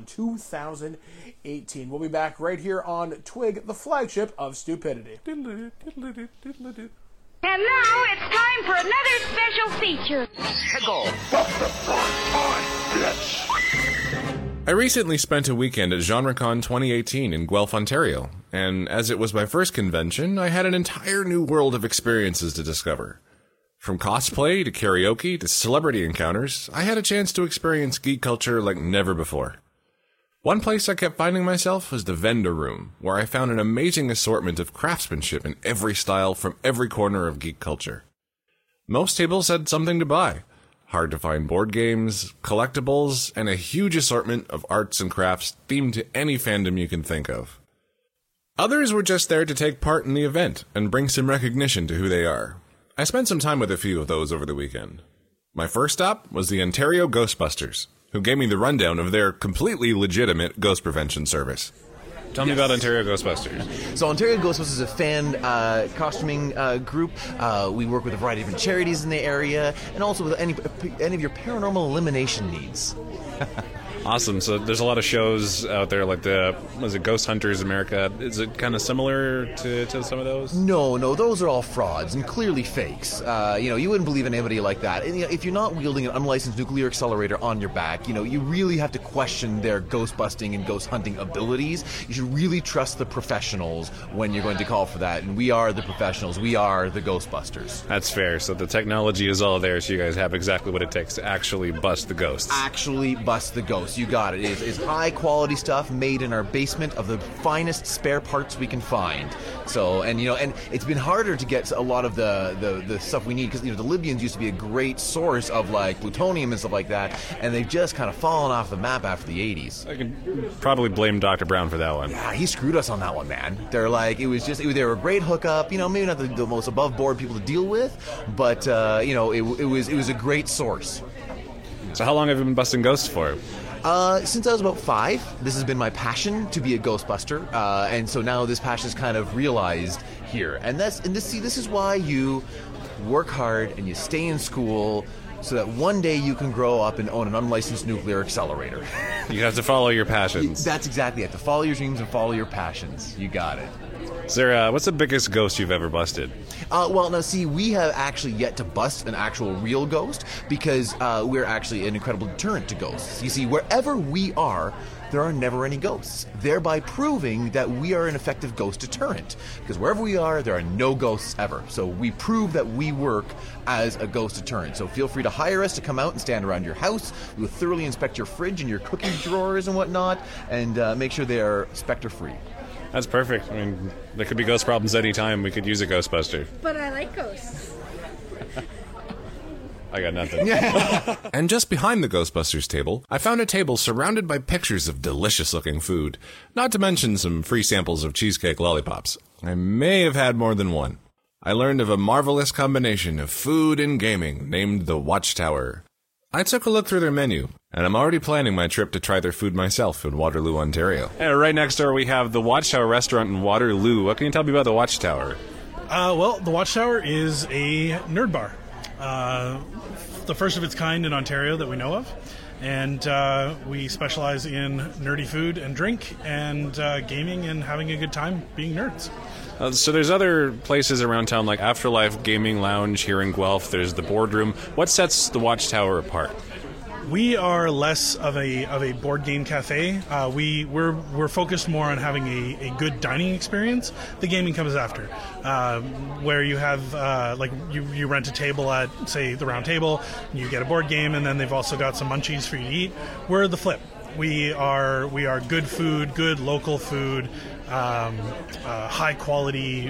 2018. We'll be back right here on Twig, the flagship of stupidity. And now it's time for another special feature. I recently spent a weekend at GenreCon 2018 in Guelph, Ontario, and as it was my first convention, I had an entire new world of experiences to discover. From cosplay to karaoke to celebrity encounters, I had a chance to experience geek culture like never before. One place I kept finding myself was the vendor room, where I found an amazing assortment of craftsmanship in every style from every corner of geek culture. Most tables had something to buy. Hard to find board games, collectibles, and a huge assortment of arts and crafts themed to any fandom you can think of. Others were just there to take part in the event and bring some recognition to who they are. I spent some time with a few of those over the weekend. My first stop was the Ontario Ghostbusters, who gave me the rundown of their completely legitimate ghost prevention service. Tell me about Ontario Ghostbusters. So Ontario Ghostbusters is a fan costuming group. We work with a variety of different charities in the area, and also with any of your paranormal elimination needs. Awesome. So there's a lot of shows out there like Ghost Hunters America. Is it kind of similar to some of those? No, those are all frauds and clearly fakes. You wouldn't believe in anybody like that. And, if you're not wielding an unlicensed nuclear accelerator on your back, you really have to question their ghost busting and ghost hunting abilities. You should really trust the professionals when you're going to call for that. And we are the professionals. We are the Ghostbusters. That's fair. So the technology is all there, so you guys have exactly what it takes to actually bust the ghosts. Actually bust the ghosts. You got it. It's high quality stuff made in our basement of the finest spare parts we can find. So, and it's been harder to get a lot of the stuff we need because the Libyans used to be a great source of like plutonium and stuff like that, and they've just kind of fallen off the map after the 80s. I can probably blame Dr. Brown for that one. Yeah, he screwed us on that one, man. They're like, they were a great hookup. Maybe not the most above board people to deal with, but it was a great source. So how long have you been busting ghosts for? Since I was about 5, this has been my passion to be a Ghostbuster, and so now this passion is kind of realized here. And this is why you work hard and you stay in school so that one day you can grow up and own an unlicensed nuclear accelerator. You have to follow your passions. That's exactly it. To follow your dreams and follow your passions. You got it. Is there, what's the biggest ghost you've ever busted? Well, now, see, we have actually yet to bust an actual real ghost because we're actually an incredible deterrent to ghosts. You see, wherever we are, there are never any ghosts, thereby proving that we are an effective ghost deterrent. Because wherever we are, there are no ghosts ever. So we prove that we work as a ghost deterrent. So feel free to hire us to come out and stand around your house. We will thoroughly inspect your fridge and your cooking drawers and whatnot, and make sure they are specter-free. That's perfect. I mean, there could be ghost problems anytime. We could use a Ghostbuster. But I like ghosts. I got nothing. And just behind the Ghostbusters table, I found a table surrounded by pictures of delicious-looking food, not to mention some free samples of cheesecake lollipops. I may have had more than one. I learned of a marvelous combination of food and gaming named the Watchtower. I took a look through their menu, and I'm already planning my trip to try their food myself in Waterloo, Ontario. Right next door, we have the Watchtower restaurant in Waterloo. What can you tell me about the Watchtower? Well, the Watchtower is a nerd bar. The first of its kind in Ontario that we know of. And we specialize in nerdy food and drink and gaming and having a good time being nerds. So there's other places around town like Afterlife Gaming Lounge here in Guelph. There's the Boardroom. What sets the Watchtower apart? We are less of a board game cafe. We're focused more on having a good dining experience. The gaming comes after, where you have like you rent a table at, say, the Round Table, you get a board game, and then they've also got some munchies for you to eat. We're the flip. We are good food, good local food, high quality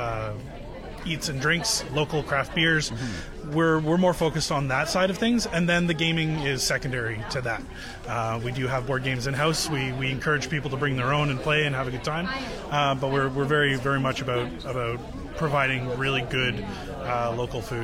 eats and drinks, local craft beers. Mm-hmm. We're more focused on that side of things, and then the gaming is secondary to that. We do have board games in-house. We encourage people to bring their own and play and have a good time, but we're very, very much about providing really good local food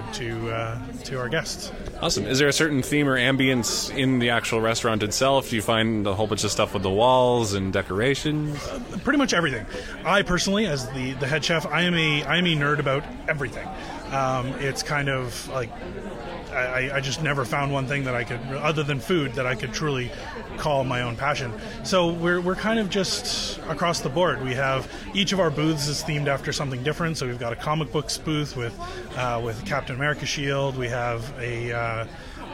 to our guests. Awesome. Is there a certain theme or ambience in the actual restaurant itself? Do you find a whole bunch of stuff with the walls and decorations? Pretty much everything. I personally, as the head chef, I am a nerd about everything. It's kind of like I just never found one thing that I could, other than food, that I could truly call my own passion. So we're kind of just across the board. We have each of our booths is themed after something different. So we've got a comic books booth with Captain America shield. We have a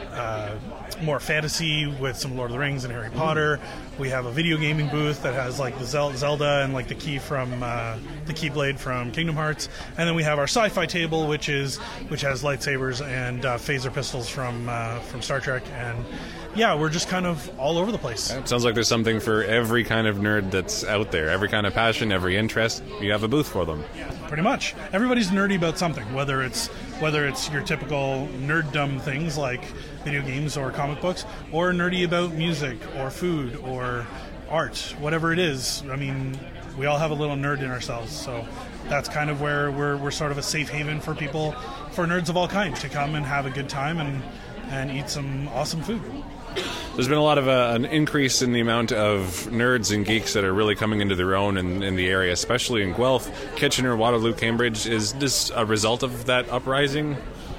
more fantasy with some Lord of the Rings and Harry Potter. We have a video gaming booth that has like the Zelda and like the key from the Keyblade from Kingdom Hearts, and then we have our sci-fi table, which has lightsabers and phaser pistols from Star Trek, and yeah, we're just kind of all over the place. It sounds like there's something for every kind of nerd that's out there, every kind of passion, every interest. You have a booth for them. Pretty much. Everybody's nerdy about something, whether it's your typical nerddom things like video games or comic books, or nerdy about music or food or art, whatever it is. I mean, we all have a little nerd in ourselves, so that's kind of where we're sort of a safe haven for people, for nerds of all kinds, to come and have a good time and eat some awesome food. There's been a lot of an increase in the amount of nerds and geeks that are really coming into their own in the area, especially in Guelph, Kitchener, Waterloo, Cambridge. Is this a result of that uprising?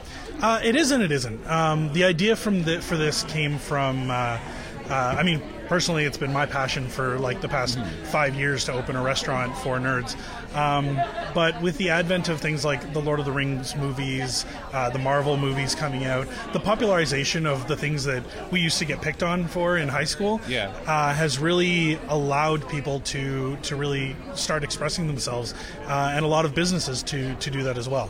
It is and it isn't. The idea for this came from, I mean, personally, it's been my passion for like the past 5 years to open a restaurant for nerds. But with the advent of things like the Lord of the Rings movies, the Marvel movies coming out, the popularization of the things that we used to get picked on for in high school has really allowed people to really start expressing themselves, and a lot of businesses to do that as well.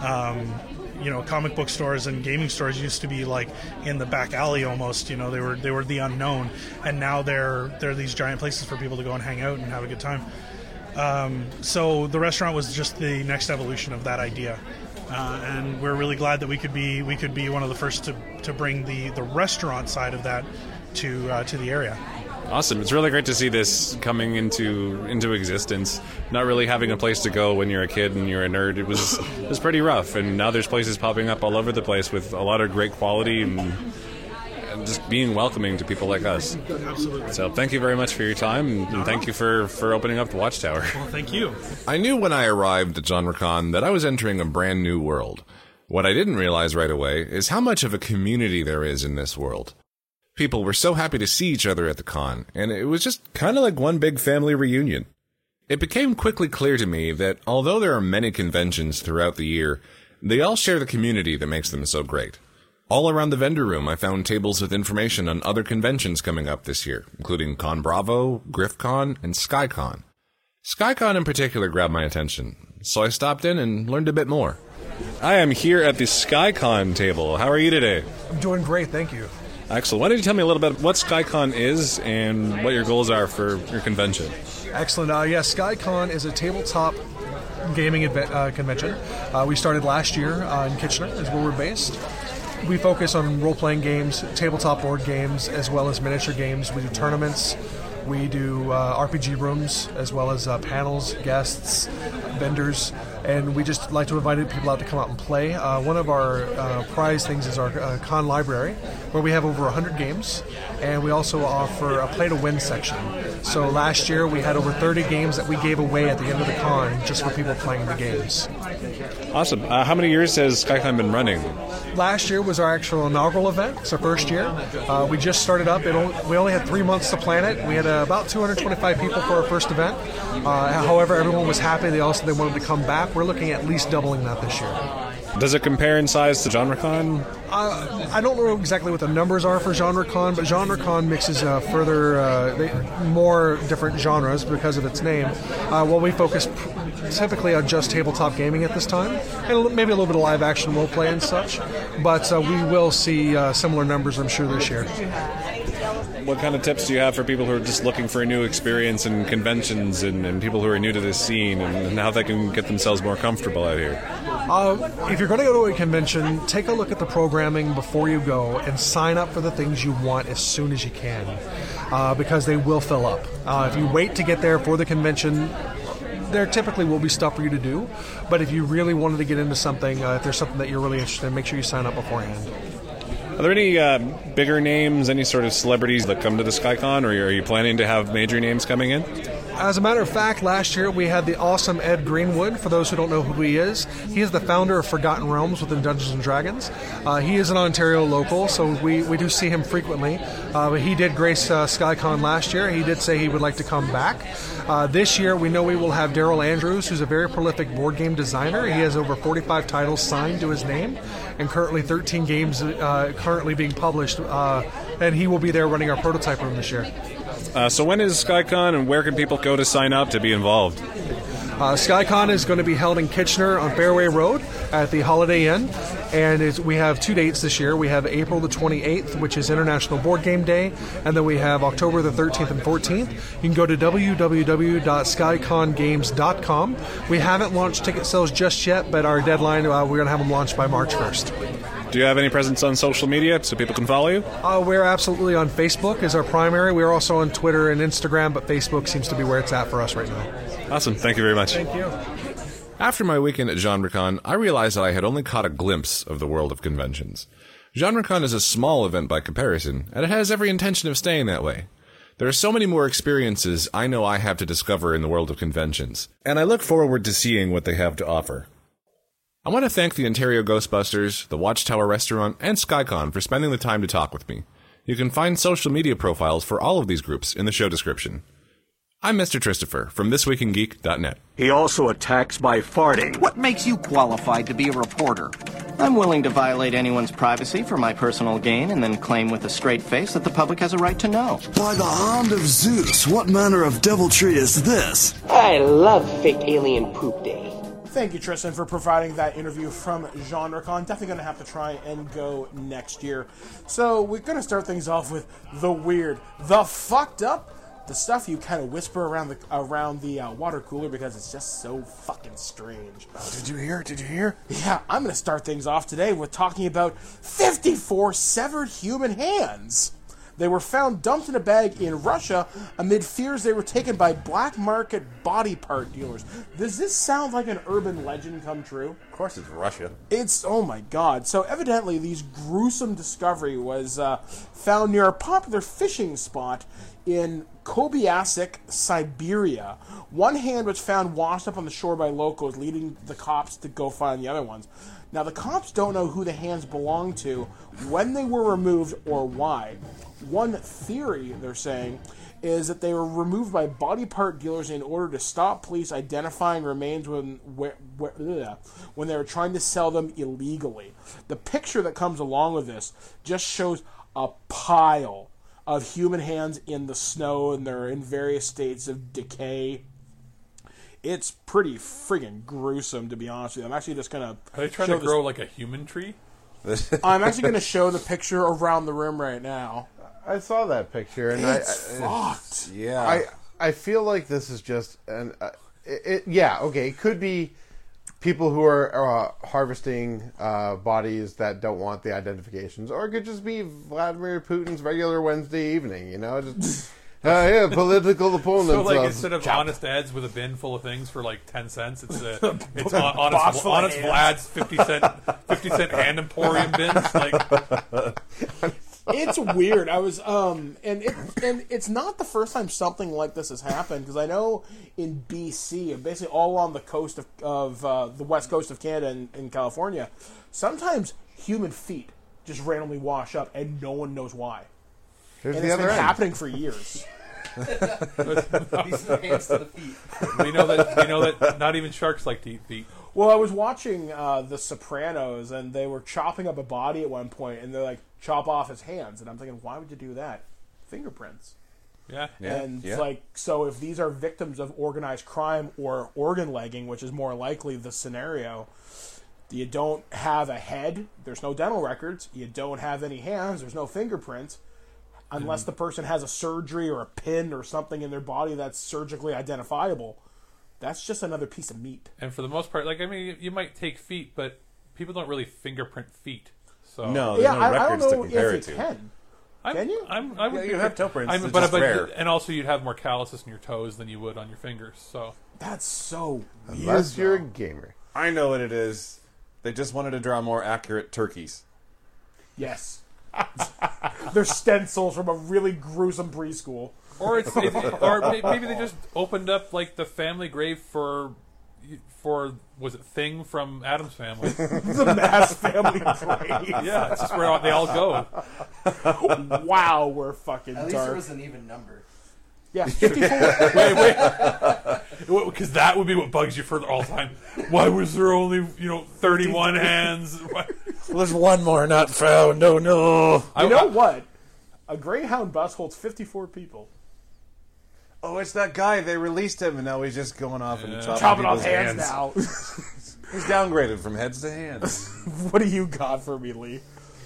You know, comic book stores and gaming stores used to be like in the back alley almost. You know, they were the unknown, and now they're these giant places for people to go and hang out and have a good time. So the restaurant was just the next evolution of that idea, and we're really glad that we could be one of the first to bring the restaurant side of that to the area. Awesome. It's really great to see this coming into existence. Not really having a place to go when you're a kid and you're a nerd. It was pretty rough, and now there's places popping up all over the place with a lot of great quality and just being welcoming to people like us. Absolutely. So thank you very much for your time, and thank you for opening up the Watchtower. Well, thank you. I knew when I arrived at Jean Racon that I was entering a brand new world. What I didn't realize right away is how much of a community there is in this world. People were so happy to see each other at the con, and it was just kind of like one big family reunion. It became quickly clear to me that although there are many conventions throughout the year, they all share the community that makes them so great. All around the vendor room, I found tables with information on other conventions coming up this year, including Con Bravo, GriffCon, and SkyCon. SkyCon in particular grabbed my attention, so I stopped in and learned a bit more. I am here at the SkyCon table. How are you today? I'm doing great, thank you. Excellent. Why don't you tell me a little bit what SkyCon is and what your goals are for your convention? Excellent. SkyCon is a tabletop gaming convention. We started last year in Kitchener, is where we're based. We focus on role-playing games, tabletop board games, as well as miniature games. We do tournaments. We do RPG rooms, as well as panels, guests, vendors, and we just like to invite people out to come out and play. One of our prize things is our con library, where we have over 100 games, and we also offer a play-to-win section. So last year we had over 30 games that we gave away at the end of the con just for people playing the games. Awesome. How many years has SkyCon been running? Last year was our actual inaugural event. It's our first year. We just started up. We only had 3 months to plan it. We had about 225 people for our first event. However, everyone was happy. They wanted to come back. We're looking at least doubling that this year. Does it compare in size to GenreCon? I don't know exactly what the numbers are for GenreCon, but GenreCon mixes more different genres because of its name. While we focus typically on just tabletop gaming at this time, and maybe a little bit of live action role play and such, but we will see similar numbers, I'm sure, this year. What kind of tips do you have for people who are just looking for a new experience in conventions and people who are new to this scene and how they can get themselves more comfortable out here? If you're going to go to a convention, take a look at the programming before you go and sign up for the things you want as soon as you can, because they will fill up. If you wait to get there for the convention, there typically will be stuff for you to do, but if you really wanted to get into something, if there's something that you're really interested in, make sure you sign up beforehand. Are there any bigger names, any sort of celebrities that come to the SkyCon, or are you planning to have major names coming in? As a matter of fact, last year we had the awesome Ed Greenwood. For those who don't know who he is the founder of Forgotten Realms within Dungeons & Dragons. He is an Ontario local, so we do see him frequently. But he did grace SkyCon last year. He did say he would like to come back. This year we know we will have Daryl Andrews, who's a very prolific board game designer. He has over 45 titles signed to his name, and currently 13 games currently being published, and he will be there running our prototype room this year. So when is SkyCon, and where can people go to sign up to be involved? SkyCon is going to be held in Kitchener on Fairway Road at the Holiday Inn, and we have 2 dates this year. We have April the 28th, which is International Board Game Day, and then we have October the 13th and 14th. You can go to www.skycongames.com. We haven't launched ticket sales just yet, but our deadline, we're going to have them launched by March 1st. Do you have any presence on social media so people can follow you? We're absolutely on Facebook as our primary. We're also on Twitter and Instagram, but Facebook seems to be where it's at for us right now. Awesome. Thank you very much. Thank you. After my weekend at GenreCon, I realized that I had only caught a glimpse of the world of conventions. GenreCon is a small event by comparison, and it has every intention of staying that way. There are so many more experiences I know I have to discover in the world of conventions, and I look forward to seeing what they have to offer. I want to thank the Ontario Ghostbusters, the Watchtower Restaurant, and SkyCon for spending the time to talk with me. You can find social media profiles for all of these groups in the show description. I'm Mr. Christopher from ThisWeekInGeek.net. He also attacks by farting. What makes you qualified to be a reporter? I'm willing to violate anyone's privacy for my personal gain and then claim with a straight face that the public has a right to know. By the hand of Zeus, what manner of deviltry is this? I love fake alien poop day. Thank you, Tristan, for providing that interview from GenreCon. Definitely going to have to try and go next year. So we're going to start things off with the weird, the fucked up, the stuff you kind of whisper around the water cooler because it's just so fucking strange. Oh, did you hear? Did you hear? Yeah, I'm going to start things off today with talking about 54 severed human hands. They were found dumped in a bag in Russia amid fears they were taken by black market body part dealers. Does this sound like an urban legend come true? Of course it's Russia. Oh my god. So evidently this gruesome discovery was found near a popular fishing spot in Kobyasik, Siberia. One hand was found washed up on the shore by locals, leading the cops to go find the other ones. Now, the cops don't know who the hands belong to, when they were removed, or why. One theory, they're saying, is that they were removed by body part dealers in order to stop police identifying remains when they were trying to sell them illegally. The picture that comes along with this just shows a pile of human hands in the snow, and they're in various states of decay. It's pretty friggin' gruesome, to be honest with you. I'm actually just going to... Are they trying to grow like a human tree? I'm actually going to show the picture around the room right now. I saw that picture, and it's fucked. Yeah. I feel like this is just it could be people who are harvesting bodies that don't want the identifications, or it could just be Vladimir Putin's regular Wednesday evening, just political opponents. So, like, instead of honest ads with a bin full of things for like 10 cents, it's honest Vlad's 50 cent hand emporium bins. Like, it's weird. I was and it's not the first time something like this has happened, because I know in BC and basically all along the coast of the west coast of Canada and in California, sometimes human feet just randomly wash up and no one knows why. There's and the it's other been end. happening for years. These hands to the feet. We know that not even sharks like to eat feet. Well, I was watching The Sopranos, and they were chopping up a body at one point, and they're like, chop off his hands. And I'm thinking, why would you do that? Fingerprints. Yeah. And like, so if these are victims of organized crime or organ legging, which is more likely the scenario, you don't have a head, there's no dental records, you don't have any hands, there's no fingerprints, unless the person has a surgery or a pin or something in their body that's surgically identifiable. That's just another piece of meat. And for the most part, like, I mean, you might take feet, but people don't really fingerprint feet. So no, there's no records to compare it to. Can you? You have toe prints. It's but just rare. And also, you'd have more calluses in your toes than you would on your fingers. So that's so weird. Unless you're a gamer. I know what it is. They just wanted to draw more accurate turkeys. Yes. They're stencils from a really gruesome preschool. Or maybe they just opened up like the family grave for was it Thing from Addams Family? The Mass Family grave. Yeah, it's just where they all go. Wow, we're fucking At least dark. there was an even number. Yeah, 54. Wait, because that would be what bugs you for all the time. Why was there only 31 hands? There's one more not found. No. You know what? A Greyhound bus holds 54 people. Oh, it's that guy. They released him, and now he's just going off and chopping off hands now. He's downgraded from heads to hands. What do you got for me, Lee?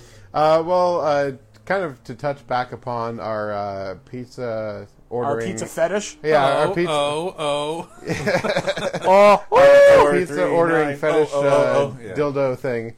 Kind of to touch back upon our pizza ordering. Our pizza fetish? Yeah, our pizza. Pizza ordering fetish dildo thing.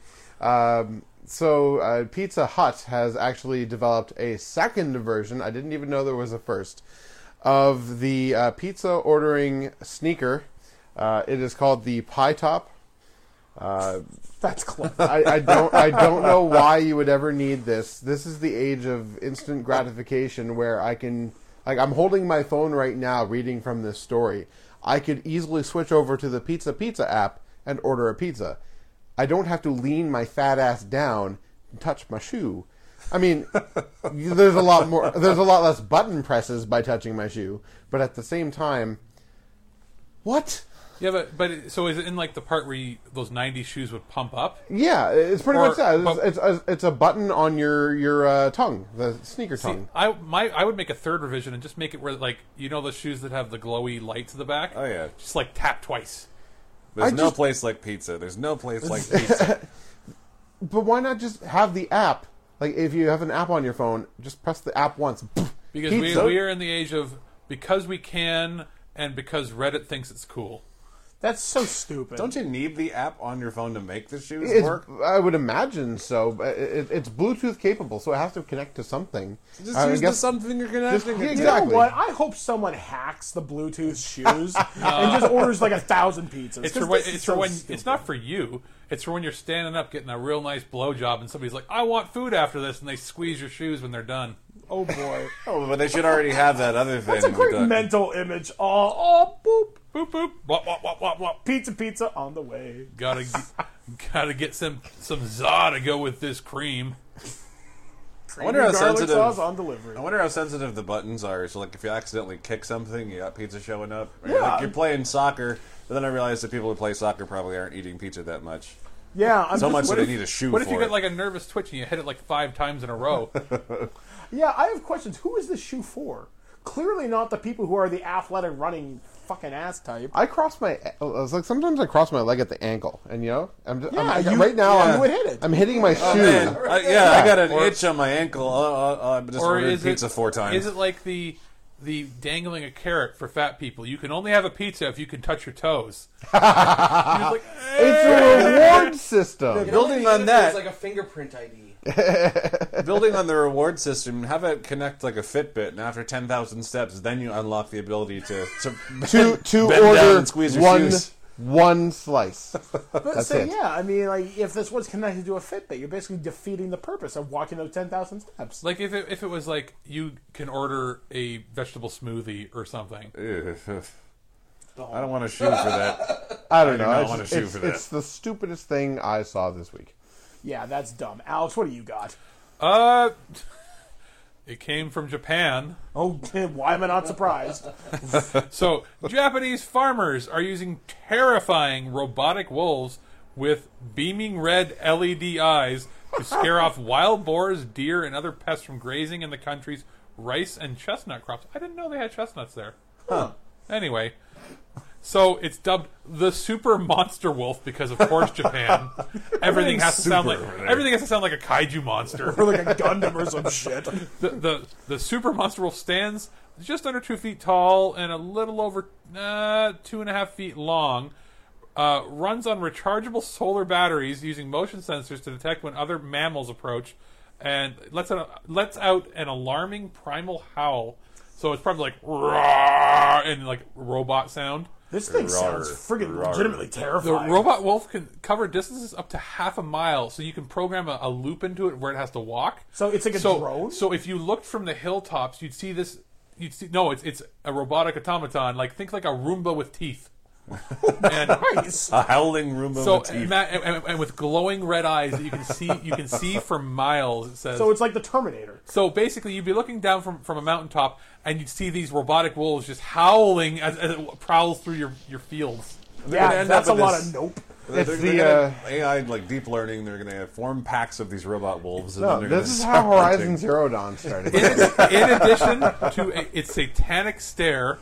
So Pizza Hut has actually developed a second version. I didn't even know there was a first. Of the pizza ordering sneaker. It is called the Pie Top. That's clever. I don't know why you would ever need this. This is the age of instant gratification where I can, like, I'm holding my phone right now reading from this story. I could easily switch over to the Pizza app and order a pizza. I don't have to lean my fat ass down and touch my shoe. I mean, there's a lot less button presses by touching my shoe, but at the same time, what? Yeah, but so is it in like the part where those 90s shoes would pump up? Yeah, it's pretty much that. It's a button on your tongue, the sneaker tongue. I would make a third revision and just make it where, like, the shoes that have the glowy lights at the back. Oh yeah, just like tap twice. There's no place like pizza. There's no place like pizza. But why not just have the app? Like, if you have an app on your phone, just press the app once. Because we are in the age of because we can and because Reddit thinks it's cool. That's so stupid. Don't you need the app on your phone to make the shoes work? I would imagine so. But it's Bluetooth capable, so it has to connect to something. Just use the something you're connecting. Exactly. You know what? I hope someone hacks the Bluetooth shoes and just orders like 1,000 pizzas. It's not for you. It's for when you're standing up getting a real nice blowjob and somebody's like, I want food after this, and they squeeze your shoes when they're done. Oh, boy. Oh, but they should already have that other thing. That's a great mental image. Oh, boop. Boop boop. Wop wop wop wop wop. Pizza on the way. Gotta get some za to go with this cream. I wonder how sensitive. Sauce on delivery. I wonder how sensitive the buttons are. So, like, if you accidentally kick something, you got pizza showing up. Or Yeah. like you're playing soccer, but then I realized that people who play soccer probably aren't eating pizza that much. Yeah, I'm so just, much that they need a shoe. What if you for get it. like a nervous twitch and you hit it like 5 times in a row? Yeah, I have questions. Who is this shoe for? Clearly not the people who are the athletic running fucking ass type. I cross my. It's like sometimes I cross my leg at the ankle, and right now you would hit it. I'm hitting my shoe. Man. I got an itch on my ankle. I just ordered pizza 4 times. Is it like the dangling a carrot for fat people? You can only have a pizza if you can touch your toes. You're just like, It's a reward system. Building on that, it's like a fingerprint ID. Building on the reward system, have it connect like a Fitbit, and after 10,000 steps, then you unlock the ability to bend down order and squeeze your shoes. one slice. But That's so, it. yeah, I mean, like, if this was connected to a Fitbit, you're basically defeating the purpose of walking those 10,000 steps. Like if it was like you can order a vegetable smoothie or something. I don't want to shoe for that. I don't know. I want to shoe for that. It's the stupidest thing I saw this week. Yeah, that's dumb. Alex, what do you got? It came from Japan. Oh, why am I not surprised? So, Japanese farmers are using terrifying robotic wolves with beaming red LED eyes to scare off wild boars, deer, and other pests from grazing in the country's rice and chestnut crops. I didn't know they had chestnuts there. Huh. Anyway, so it's dubbed the Super Monster Wolf because, of course, Japan. Everything has to sound like a kaiju monster, or like a Gundam or some shit. The Super Monster Wolf stands just under 2 feet tall and a little over 2.5 feet long. Runs on rechargeable solar batteries using motion sensors to detect when other mammals approach, and lets out an alarming primal howl. So it's probably like roar and like robot sound. This thing sounds friggin' legitimately terrifying. The robot wolf can cover distances up to half a mile, so you can program a loop into it where it has to walk. So it's like a drone? So if you looked from the hilltops, you'd see this. It's a robotic automaton. Like think like a Roomba with teeth. And nice. A howling Roomba with teeth. And with glowing red eyes that you can see for miles. It says. So it's like the Terminator. So basically, you'd be looking down from a mountaintop, and you'd see these robotic wolves just howling as it prowls through your fields. Yeah, that's a lot of nope. It's the AI like deep learning. They're going to form packs of these robot wolves. And No, this is how Horizon Zero Dawn started. In addition to its satanic stare,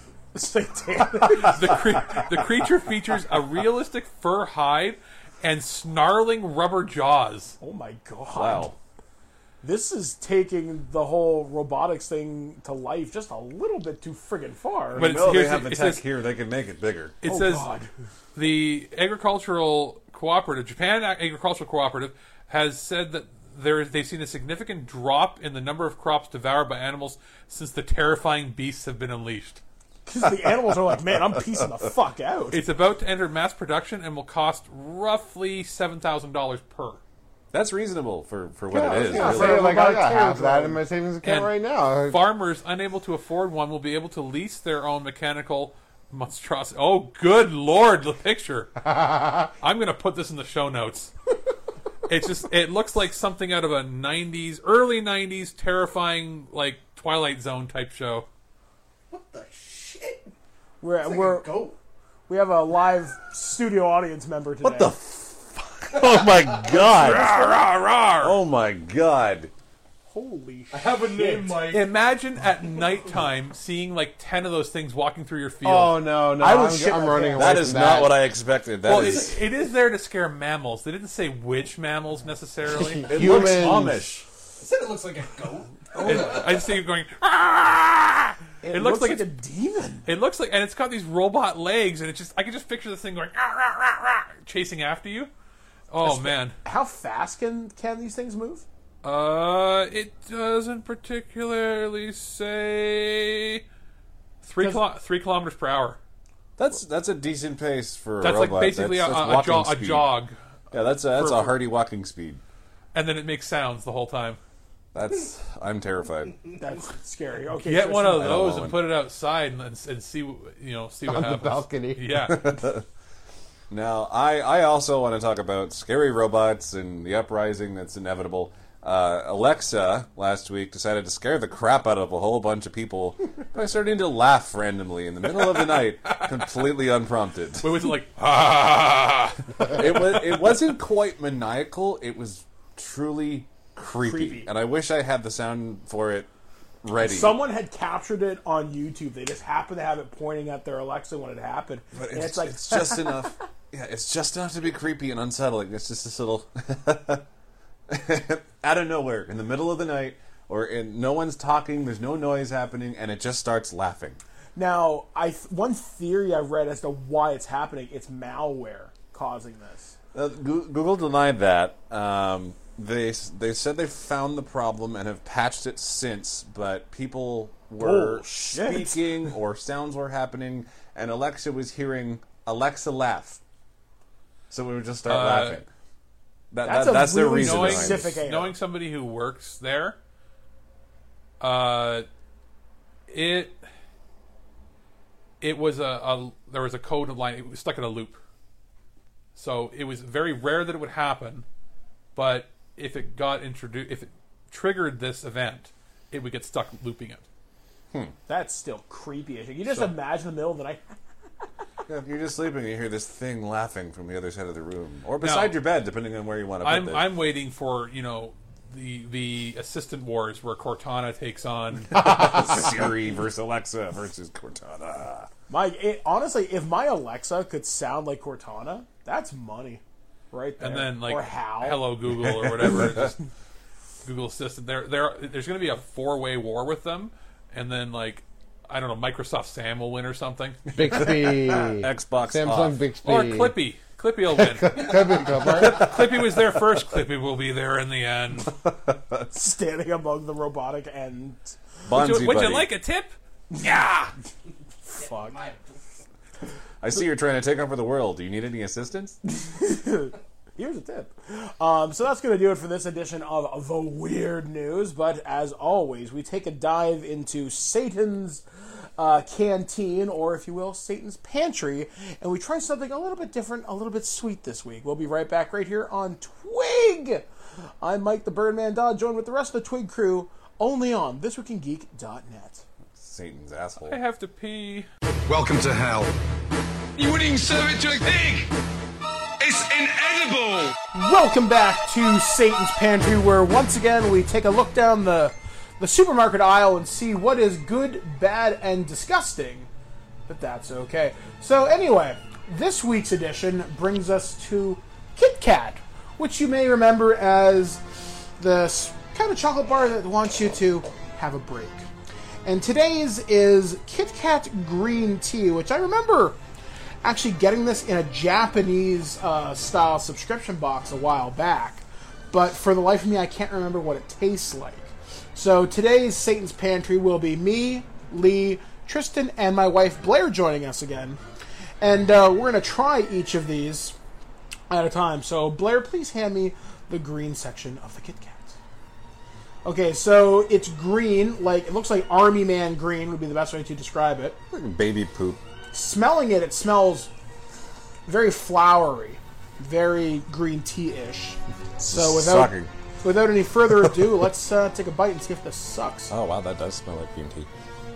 the creature features a realistic fur hide and snarling rubber jaws. Oh my god! Wow. This is taking the whole robotics thing to life just a little bit too friggin' far. But they have the tech here; they can make it bigger. It says the agricultural cooperative, Japan Agricultural Cooperative, has said that they've seen a significant drop in the number of crops devoured by animals since the terrifying beasts have been unleashed. Because the animals are like, man, I'm piecing the fuck out. It's about to enter mass production and will cost roughly $7,000 per. That's reasonable for what it is. Yeah, really. I got half that in my savings account And right now. Farmers unable to afford one will be able to lease their own mechanical monstrosity. Oh, good lord, the picture. I'm going to put this in the show notes. It looks like something out of a early 90s terrifying, like, Twilight Zone type show. What the shit? We have a live studio audience member today. What the Oh my god! Oh my god! Holy shit. I have a name, Mike. Imagine at nighttime seeing like 10 of those things walking through your field. Oh no! I'm running away. That is not what I expected. It is there to scare mammals. They didn't say which mammals necessarily. It looks Amish. I said it looks like a goat. I just see you going. Ah! It looks like a demon. It looks like, and it's got these robot legs, and I can just picture this thing going chasing after you. Oh man! How fast can these things move? It doesn't particularly say 3 kilometers per hour. That's a decent pace for a That's robot. like basically that's a jog. Yeah, that's a hearty walking speed. And then it makes sounds the whole time. I'm terrified. That's scary. Okay, Get one of I don't those want and put it outside and see what see what On happens. the balcony. Yeah. Now, I also want to talk about scary robots and the uprising that's inevitable. Alexa last week decided to scare the crap out of a whole bunch of people by starting to laugh randomly in the middle of the night, completely unprompted. What was it like? Ah! It wasn't quite maniacal. It was truly creepy. And I wish I had the sound for it ready. Someone had captured it on YouTube. They just happened to have it pointing at their Alexa when it happened. But and it's like it's just enough. Yeah, it's just enough to be creepy and unsettling. It's just this little out of nowhere in the middle of the night, or no one's talking, there's no noise happening, and it just starts laughing. Now, one theory I've read as to why it's happening, it's malware causing this. Google denied that. They said they found the problem and have patched it since, but people were speaking or sounds were happening, and Alexa was hearing Alexa laugh. So we would just start laughing. That's their reason. Knowing somebody who works there, it was there was a code line. It was stuck in a loop. So it was very rare that it would happen, but if it triggered this event, it would get stuck looping it. That's still creepy. You just imagine the middle of the night. Yeah, if you're just sleeping, you hear this thing laughing from the other side of the room, or beside your bed, depending on where you want to put it. I'm waiting for the assistant wars where Cortana takes on Siri versus Alexa versus Cortana. Honestly, if my Alexa could sound like Cortana, that's money, right there. And then or Hal. Hello Google or whatever, just Google Assistant. There's going to be a 4-way war with them, and then I don't know, Microsoft Sam will win or something. Bixby. Xbox Samsung off. Bixby. Or Clippy. Clippy will win. Clippy was there first. Clippy will be there in the end. Standing among the robotic ends. Would you like a tip? Yeah. Fuck. I see you're trying to take over the world. Do you need any assistance? Here's a tip. So that's going to do it for this edition of The Weird News. But as always, we take a dive into Satan's canteen, or if you will, Satan's pantry, and we try something a little bit different, a little bit sweet this week. We'll be right back right here on Twig. I'm Mike the Birdman Dodd, joined with the rest of the Twig crew, only on thisweekingeek.net. Satan's asshole. I have to pee. Welcome to hell. You wouldn't even serve it to a pig! It's inedible! Welcome back to Satan's Pantry, where once again we take a look down the supermarket aisle and see what is good, bad, and disgusting. But that's okay. So anyway, this week's edition brings us to Kit Kat, which you may remember as the kind of chocolate bar that wants you to have a break. And today's is Kit Kat Green Tea, which I remember actually getting this in a Japanese style subscription box a while back, but for the life of me I can't remember what it tastes like. So today's Satan's Pantry will be me, Lee, Tristan, and my wife Blair joining us again, and we're going to try each of these at a time. So Blair, please hand me the green section of the Kit Kat. Okay, so it's green, it looks like Army Man green would be the best way to describe it. Baby poop. Smelling it, it smells very flowery, very green tea-ish. So without any further ado, let's take a bite and see if this sucks. Oh wow, that does smell like green tea.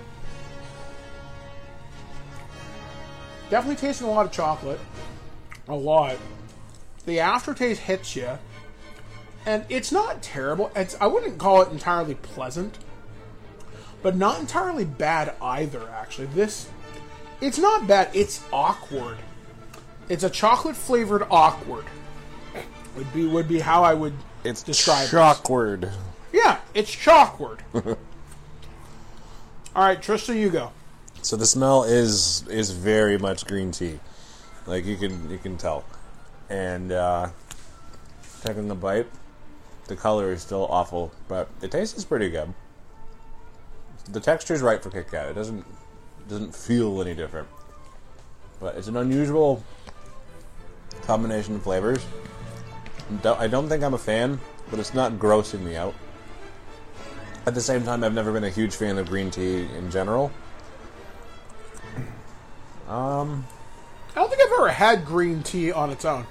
Definitely tasting a lot of chocolate. A lot. The aftertaste hits you, and it's not terrible. I wouldn't call it entirely pleasant, but not entirely bad either, actually. It's not bad. It's awkward. It's a chocolate-flavored awkward. Would be how I would describe it. It's chockward. Yeah, it's chockward. All right, Tristan, you go. So the smell is very much green tea, you can tell. And taking the bite, the color is still awful, but the taste is pretty good. The texture is right for Kit Kat. It doesn't feel any different, but it's an unusual combination of flavors. I don't think I'm a fan, but it's not grossing me out. At the same time, I've never been a huge fan of green tea in general. I don't think I've ever had green tea on its own.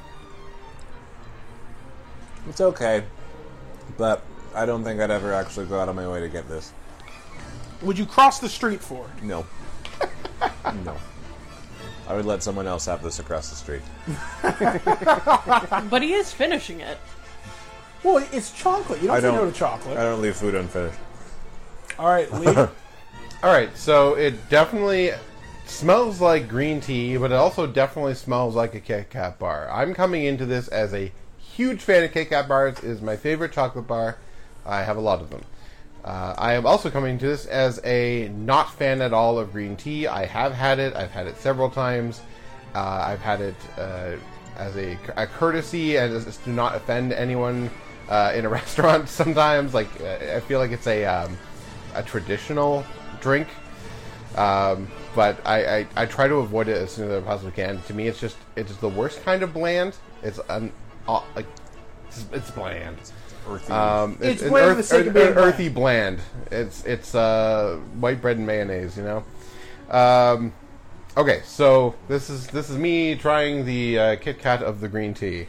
It's okay, but I don't think I'd ever actually go out of my way to get this. Would you cross the street for it? No. No. I would let someone else have this across the street. But he is finishing it. Well, it's chocolate. You don't say no to chocolate. I don't leave food unfinished. All right, Lee. All right, so it definitely smells like green tea, but it also definitely smells like a Kit Kat bar. I'm coming into this as a huge fan of Kit Kat bars. It is my favorite chocolate bar. I have a lot of them. I am also coming to this as a not fan at all of green tea. I have had it. I've had it several times. I've had it as a courtesy and as to not offend anyone in a restaurant sometimes. I feel like it's a traditional drink. But I try to avoid it as soon as I possibly can. To me, it's the worst kind of bland. It's bland. Earthy. It's bland for the sake of being bland. Earthy bland. It's white bread and mayonnaise, you know. Okay, so this is me trying the Kit Kat of the green tea.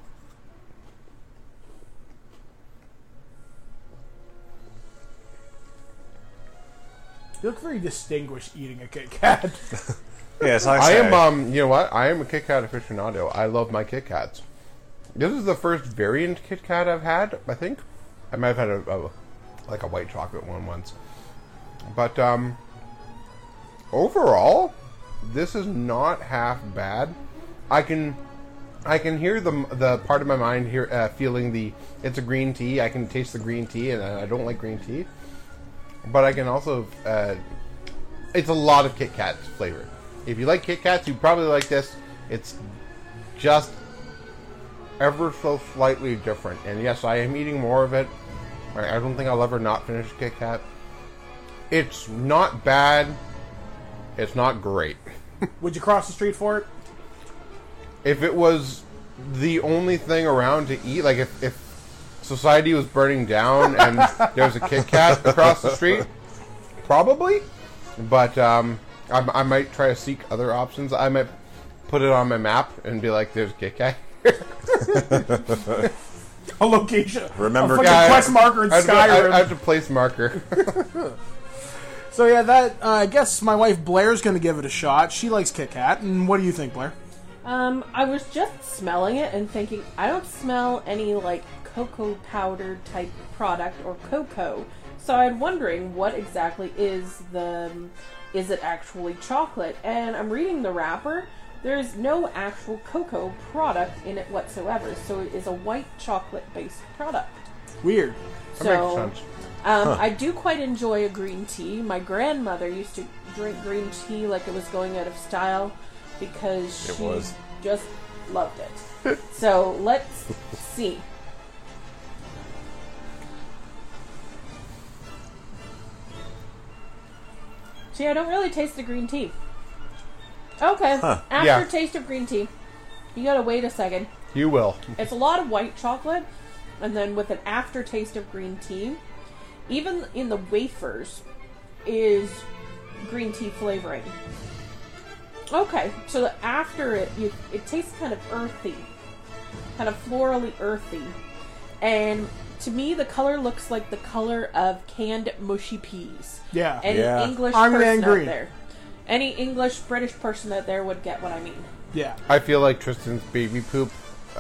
You look very distinguished eating a Kit Kat. Yes, I am. You know what? I am a Kit Kat aficionado. I love my Kit Kats. This is the first variant Kit Kat I've had. I think I might have had a white chocolate one once, but overall, this is not half bad. I can hear the part of my mind here feeling it's a green tea. I can taste the green tea, and I don't like green tea. But I can also, it's a lot of Kit Kat's flavor. If you like Kit Kats, you probably like this. It's just ever so slightly different. And yes, I am eating more of it. I don't think I'll ever not finish Kit Kat. It's not bad. It's not great. Would you cross the street for it? If it was the only thing around to eat, like if society was burning down and there's a Kit Kat across the street, probably. But I might try to seek other options. I might put it on my map and be like, "There's a Kit Kat." A location. Remember, a quest marker in Skyrim. I have to place marker. So yeah, that I guess my wife Blair's going to give it a shot. She likes Kit Kat, and what do you think, Blair? I was just smelling it and thinking, I don't smell any like cocoa powder type product or cocoa. So I'm wondering what exactly is it actually chocolate? And I'm reading the wrapper. There's no actual cocoa product in it whatsoever. So it is a white chocolate based product. Weird. So, that makes sense. I do quite enjoy a green tea. My grandmother used to drink green tea like it was going out of style because she just loved it. So let's see. See, I don't really taste the green tea. Okay, aftertaste of green tea. You gotta wait a second. You will. It's a lot of white chocolate, and then with an aftertaste of green tea. Even in the wafers is green tea flavoring. Okay, so after it tastes kind of earthy, kind of florally earthy, and to me the color looks like the color of canned mushy peas. Yeah. Any English person out there, any English British person out there would get what I mean. Yeah. I feel like Tristan's baby poop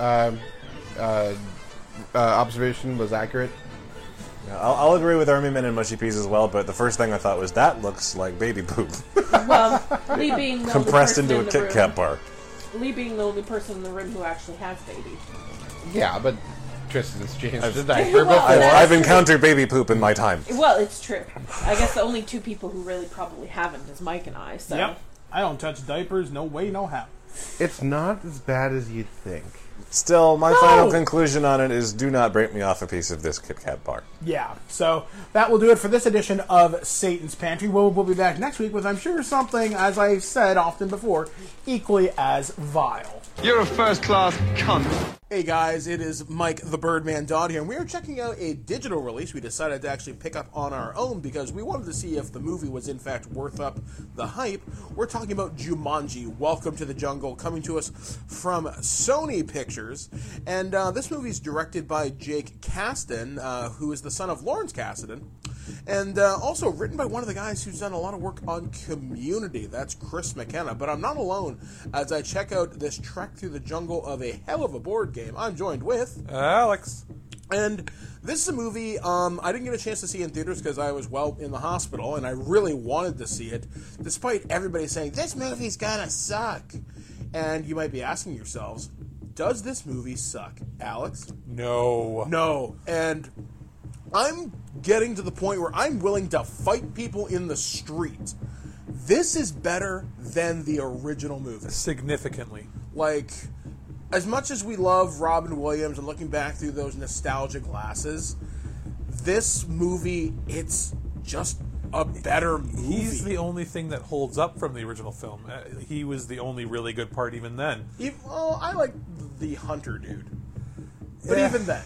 observation was accurate. I'll agree with Army Men and Mushy Peas as well, but the first thing I thought was that looks like baby poop. Well, Lee being the compressed only person into a Kit Kat bar. Lee being the only person in the room who actually has baby. Yeah, but Tristan's changed the diaper before. I've encountered baby poop in my time. Well, it's true. I guess the only two people who really probably haven't is Mike and I. So. Yep. I don't touch diapers. No way, no how. It's not as bad as you'd think. Still, my final conclusion on it is do not break me off a piece of this Kit Kat bar. Yeah, so that will do it for this edition of Satan's Pantry. We'll be back next week with, I'm sure, something, as I've said often before, equally as vile. You're a first-class cunt. Hey guys, it is Mike the Birdman Dodd here, and we are checking out a digital release we decided to actually pick up on our own because we wanted to see if the movie was in fact worth up the hype. We're talking about Jumanji, Welcome to the Jungle, coming to us from Sony Pictures, and this movie is directed by Jake Kasdan, who is the son of Lawrence Kasdan, and also written by one of the guys who's done a lot of work on Community. That's Chris McKenna. But I'm not alone as I check out this trek through the jungle of a hell of a board game. I'm joined with Alex. And this is a movie I didn't get a chance to see in theaters because I was, in the hospital, and I really wanted to see it, despite everybody saying, this movie's gonna suck. And you might be asking yourselves, does this movie suck? Alex? No. No. And I'm getting to the point where I'm willing to fight people in the street. This is better than the original movie. Significantly. Like, as much as we love Robin Williams and looking back through those nostalgia glasses, this movie, it's just a better movie. He's the only thing that holds up from the original film. He was the only really good part even then. I like the Hunter dude. But even then.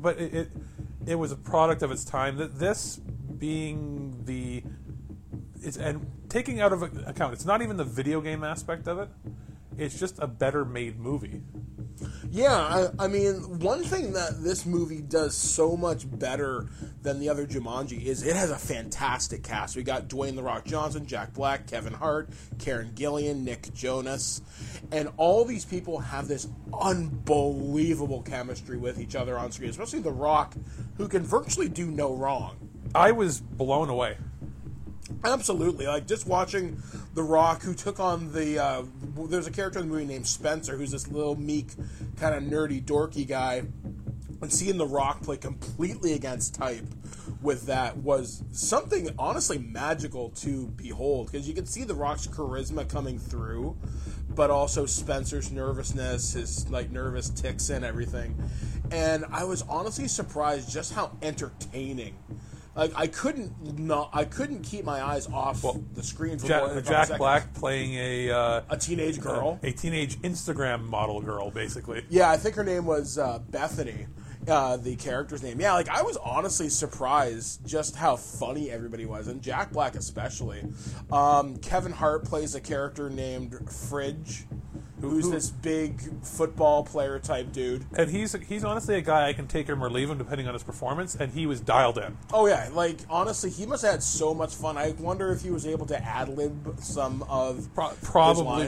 It was a product of its time. This being and taking out of account, it's not even the video game aspect of it. It's just a better made movie. Yeah, I mean, one thing that this movie does so much better than the other Jumanji is it has a fantastic cast. We got Dwayne "The Rock" Johnson, Jack Black, Kevin Hart, Karen Gillan, Nick Jonas, and all these people have this unbelievable chemistry with each other on screen, especially The Rock, who can virtually do no wrong. I was blown away. Absolutely. Like, just watching The Rock, who took on there's a character in the movie named Spencer, who's this little meek, kind of nerdy, dorky guy, and seeing The Rock play completely against type with that was something honestly magical to behold, because you could see The Rock's charisma coming through, but also Spencer's nervousness, his nervous tics and everything. And I was honestly surprised just how entertaining. Like, I couldn't keep my eyes off the screen for more than Jack Black playing a teenage girl, a teenage Instagram model girl, basically. Yeah, I think her name was Bethany, the character's name. Yeah, I was honestly surprised just how funny everybody was, and Jack Black especially. Kevin Hart plays a character named Fridge, who's this big football player type dude. And he's honestly a guy I can take him or leave him depending on his performance, and he was dialed in. Oh yeah, honestly, he must have had so much fun. I wonder if he was able to ad-lib some of probably,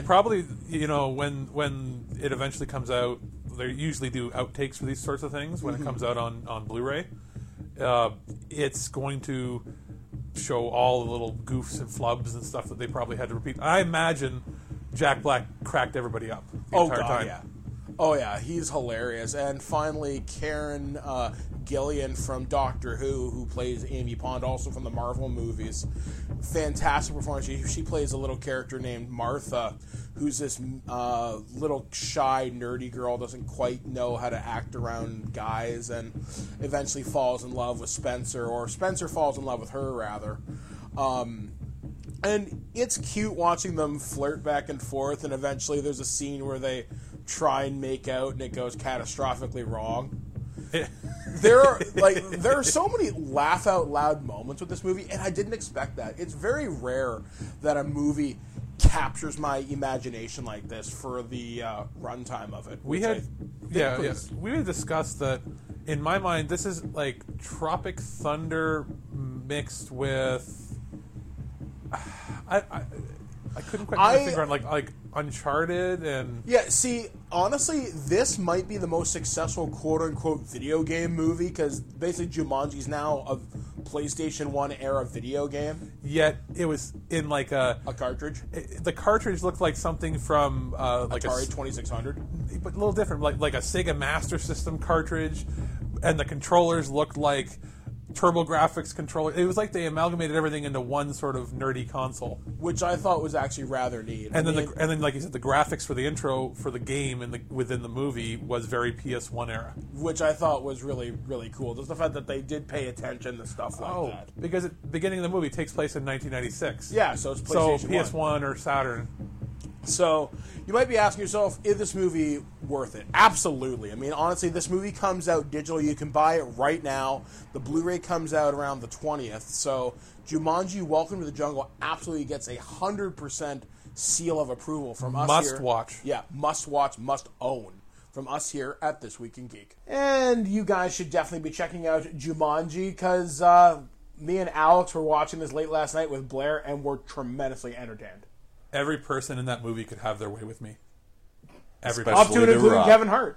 when it eventually comes out, they usually do outtakes for these sorts of things when it comes out on Blu-ray. It's going to show all the little goofs and flubs and stuff that they probably had to repeat. I imagine Jack Black cracked everybody up the entire time. Yeah. Oh, yeah, he's hilarious. And finally, Karen Gillan from Doctor Who plays Amy Pond, also from the Marvel movies. Fantastic performance. She plays a little character named Martha, who's this little shy, nerdy girl, doesn't quite know how to act around guys, and eventually falls in love with Spencer, or Spencer falls in love with her, rather. And it's cute watching them flirt back and forth, and eventually there's a scene where they try and make out, and it goes catastrophically wrong. There are so many laugh out loud moments with this movie, and I didn't expect that. It's very rare that a movie captures my imagination like this for the runtime of it. We had discussed that. In my mind, this is like Tropic Thunder mixed with. I couldn't quite put my finger on like Uncharted and... Yeah, see, honestly, this might be the most successful quote-unquote video game movie, because basically Jumanji's now a PlayStation 1 era video game. Yet, it was in like a cartridge? The cartridge looked like something from... Atari 2600? But a little different, like a Sega Master System cartridge, and the controllers looked like TurboGrafx controller. It was like they amalgamated everything into one sort of nerdy console, which I thought was actually rather neat. And then, like you said, the graphics for the intro for the game within the movie was very PS1 era, which I thought was really, really cool. Just the fact that they did pay attention to stuff like that. Because the beginning of the movie takes place in 1996. Yeah, so it's PlayStation 1. PS1 or Saturn. So you might be asking yourself, if this movie worth it. Absolutely. I mean, honestly, this movie comes out digital. You can buy it right now. The Blu-ray comes out around the 20th. So Jumanji: Welcome to the Jungle absolutely gets 100% seal of approval from us here. Must watch. Yeah, must watch, must own from us here at This Week in Geek. And you guys should definitely be checking out Jumanji because me and Alex were watching this late last night with Blair and were tremendously entertained. Every person in that movie could have their way with me. Everybody. Up to and including Kevin Hart.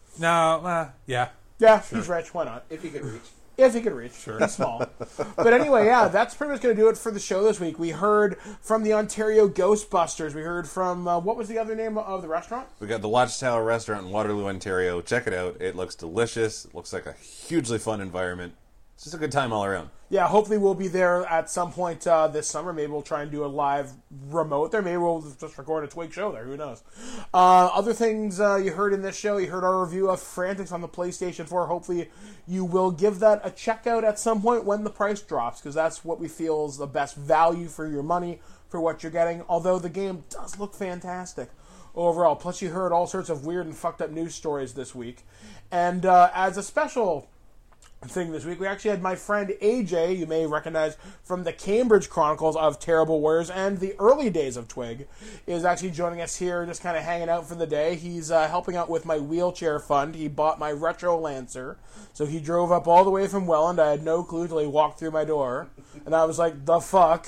No, yeah. Yeah, Sure. He's rich. Why not? If he could reach. If he could reach. Sure. He's small. But anyway, yeah, that's pretty much going to do it for the show this week. We heard from the Ontario Ghostbusters. We heard from, what was the other name of the restaurant? We got the Watchtower Restaurant in Waterloo, Ontario. Check it out. It looks delicious. It looks like a hugely fun environment. It's just a good time all around. Yeah, hopefully we'll be there at some point this summer. Maybe we'll try and do a live remote there. Maybe we'll just record a Twig show there. Who knows? Other things you heard in this show, you heard our review of Frantics on the PlayStation 4. Hopefully you will give that a check out at some point when the price drops, because that's what we feel is the best value for your money for what you're getting, although the game does look fantastic overall. Plus you heard all sorts of weird and fucked up news stories this week. And as a special thing this week, we actually had my friend AJ, you may recognize from the Cambridge Chronicles of Terrible Warriors and the early days of Twig, is actually joining us here, just kind of hanging out for the day. He's helping out with my wheelchair fund. He bought my Retro Lancer, so he drove up all the way from Welland. I had no clue till he walked through my door, and I was like, the fuck?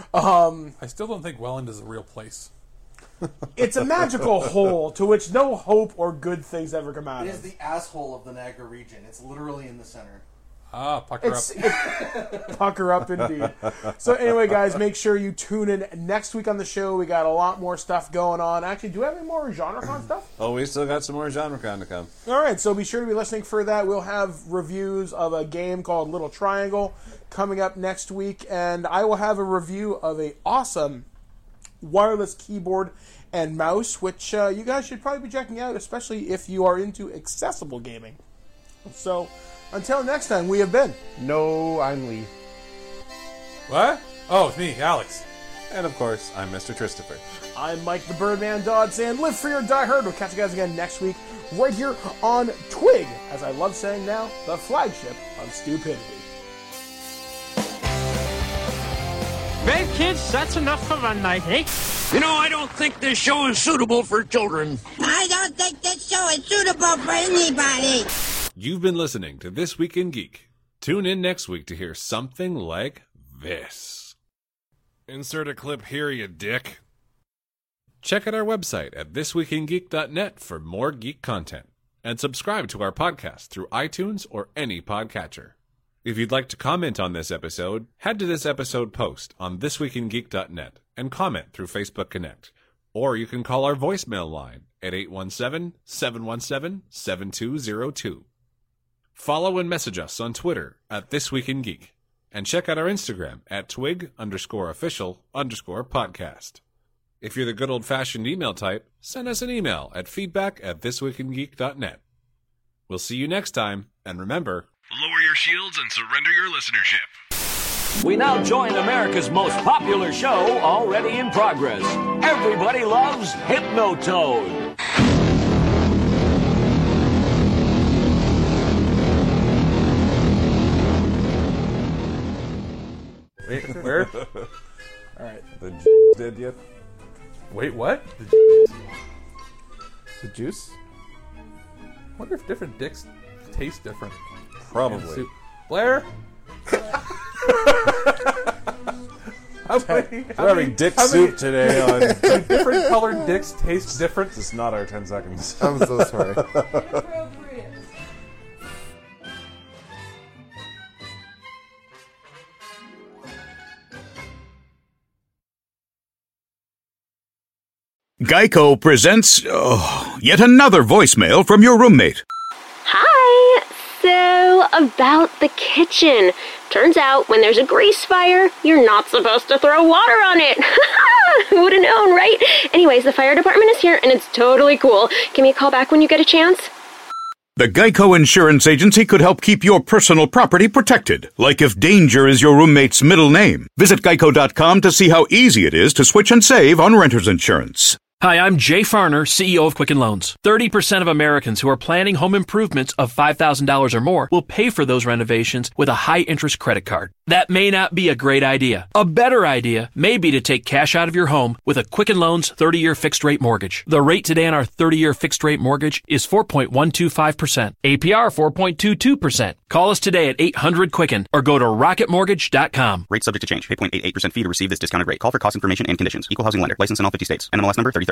I still don't think Welland is a real place. It's a magical hole to which no hope or good things ever come out It of. is the asshole of the Niagara region. It's literally in the center. Pucker up. Pucker up, indeed. So anyway, guys, make sure you tune in next week on the show. We got a lot more stuff going on. Actually, do we have any more GenreCon stuff? Oh, we still got some more GenreCon to come. All right, so be sure to be listening for that. We'll have reviews of a game called Little Triangle coming up next week, and I will have a review of a awesome wireless keyboard and mouse, which you guys should probably be checking out, especially if you are into accessible gaming. So, until next time, we have been... No, I'm Lee. What? Oh, it's me, Alex. And of course, I'm Mr. Christopher. I'm Mike the Birdman Dodd saying, live free or die hard. We'll catch you guys again next week, right here on Twig, as I love saying now, the flagship of stupidity. Well, kids, that's enough for one night, eh? You know, I don't think this show is suitable for children. I don't think this show is suitable for anybody. You've been listening to This Week in Geek. Tune in next week to hear something like this. Insert a clip here, you dick. Check out our website at thisweekingeek.net for more geek content. And subscribe to our podcast through iTunes or any podcatcher. If you'd like to comment on this episode, head to this episode post on thisweekingeek.net and comment through Facebook Connect. Or you can call our voicemail line at 817-717-7202. Follow and message us on Twitter at thisweekingeek. And check out our Instagram at twig_official_podcast. If you're the good old-fashioned email type, send us an email at feedback@thisweekingeek.net. We'll see you next time, and remember... Lower your shields and surrender your listenership. We now join America's most popular show, already in progress. Everybody loves Hypnotoad. Wait, where? All right. The did yet? Wait, what? The juice? I wonder if different dicks taste different. Probably. Blair? We're having dick soup today on... Do different colored dicks taste different? This is not our 10 seconds. I'm so sorry. Geico presents yet another voicemail from your roommate. Hi! So, about the kitchen. Turns out, when there's a grease fire, you're not supposed to throw water on it. Who would have known, right? Anyways, the fire department is here, and it's totally cool. Give me a call back when you get a chance. The Geico Insurance Agency could help keep your personal property protected, like if danger is your roommate's middle name. Visit geico.com to see how easy it is to switch and save on renter's insurance. Hi, I'm Jay Farner, CEO of Quicken Loans. 30% of Americans who are planning home improvements of $5,000 or more will pay for those renovations with a high-interest credit card. That may not be a great idea. A better idea may be to take cash out of your home with a Quicken Loans 30-year fixed-rate mortgage. The rate today on our 30-year fixed-rate mortgage is 4.125%. APR 4.22%. Call us today at 800-QUICKEN or go to rocketmortgage.com. Rate subject to change. Pay 0.88% fee to receive this discounted rate. Call for cost information and conditions. Equal housing lender. License in all 50 states. NMLS number 3030.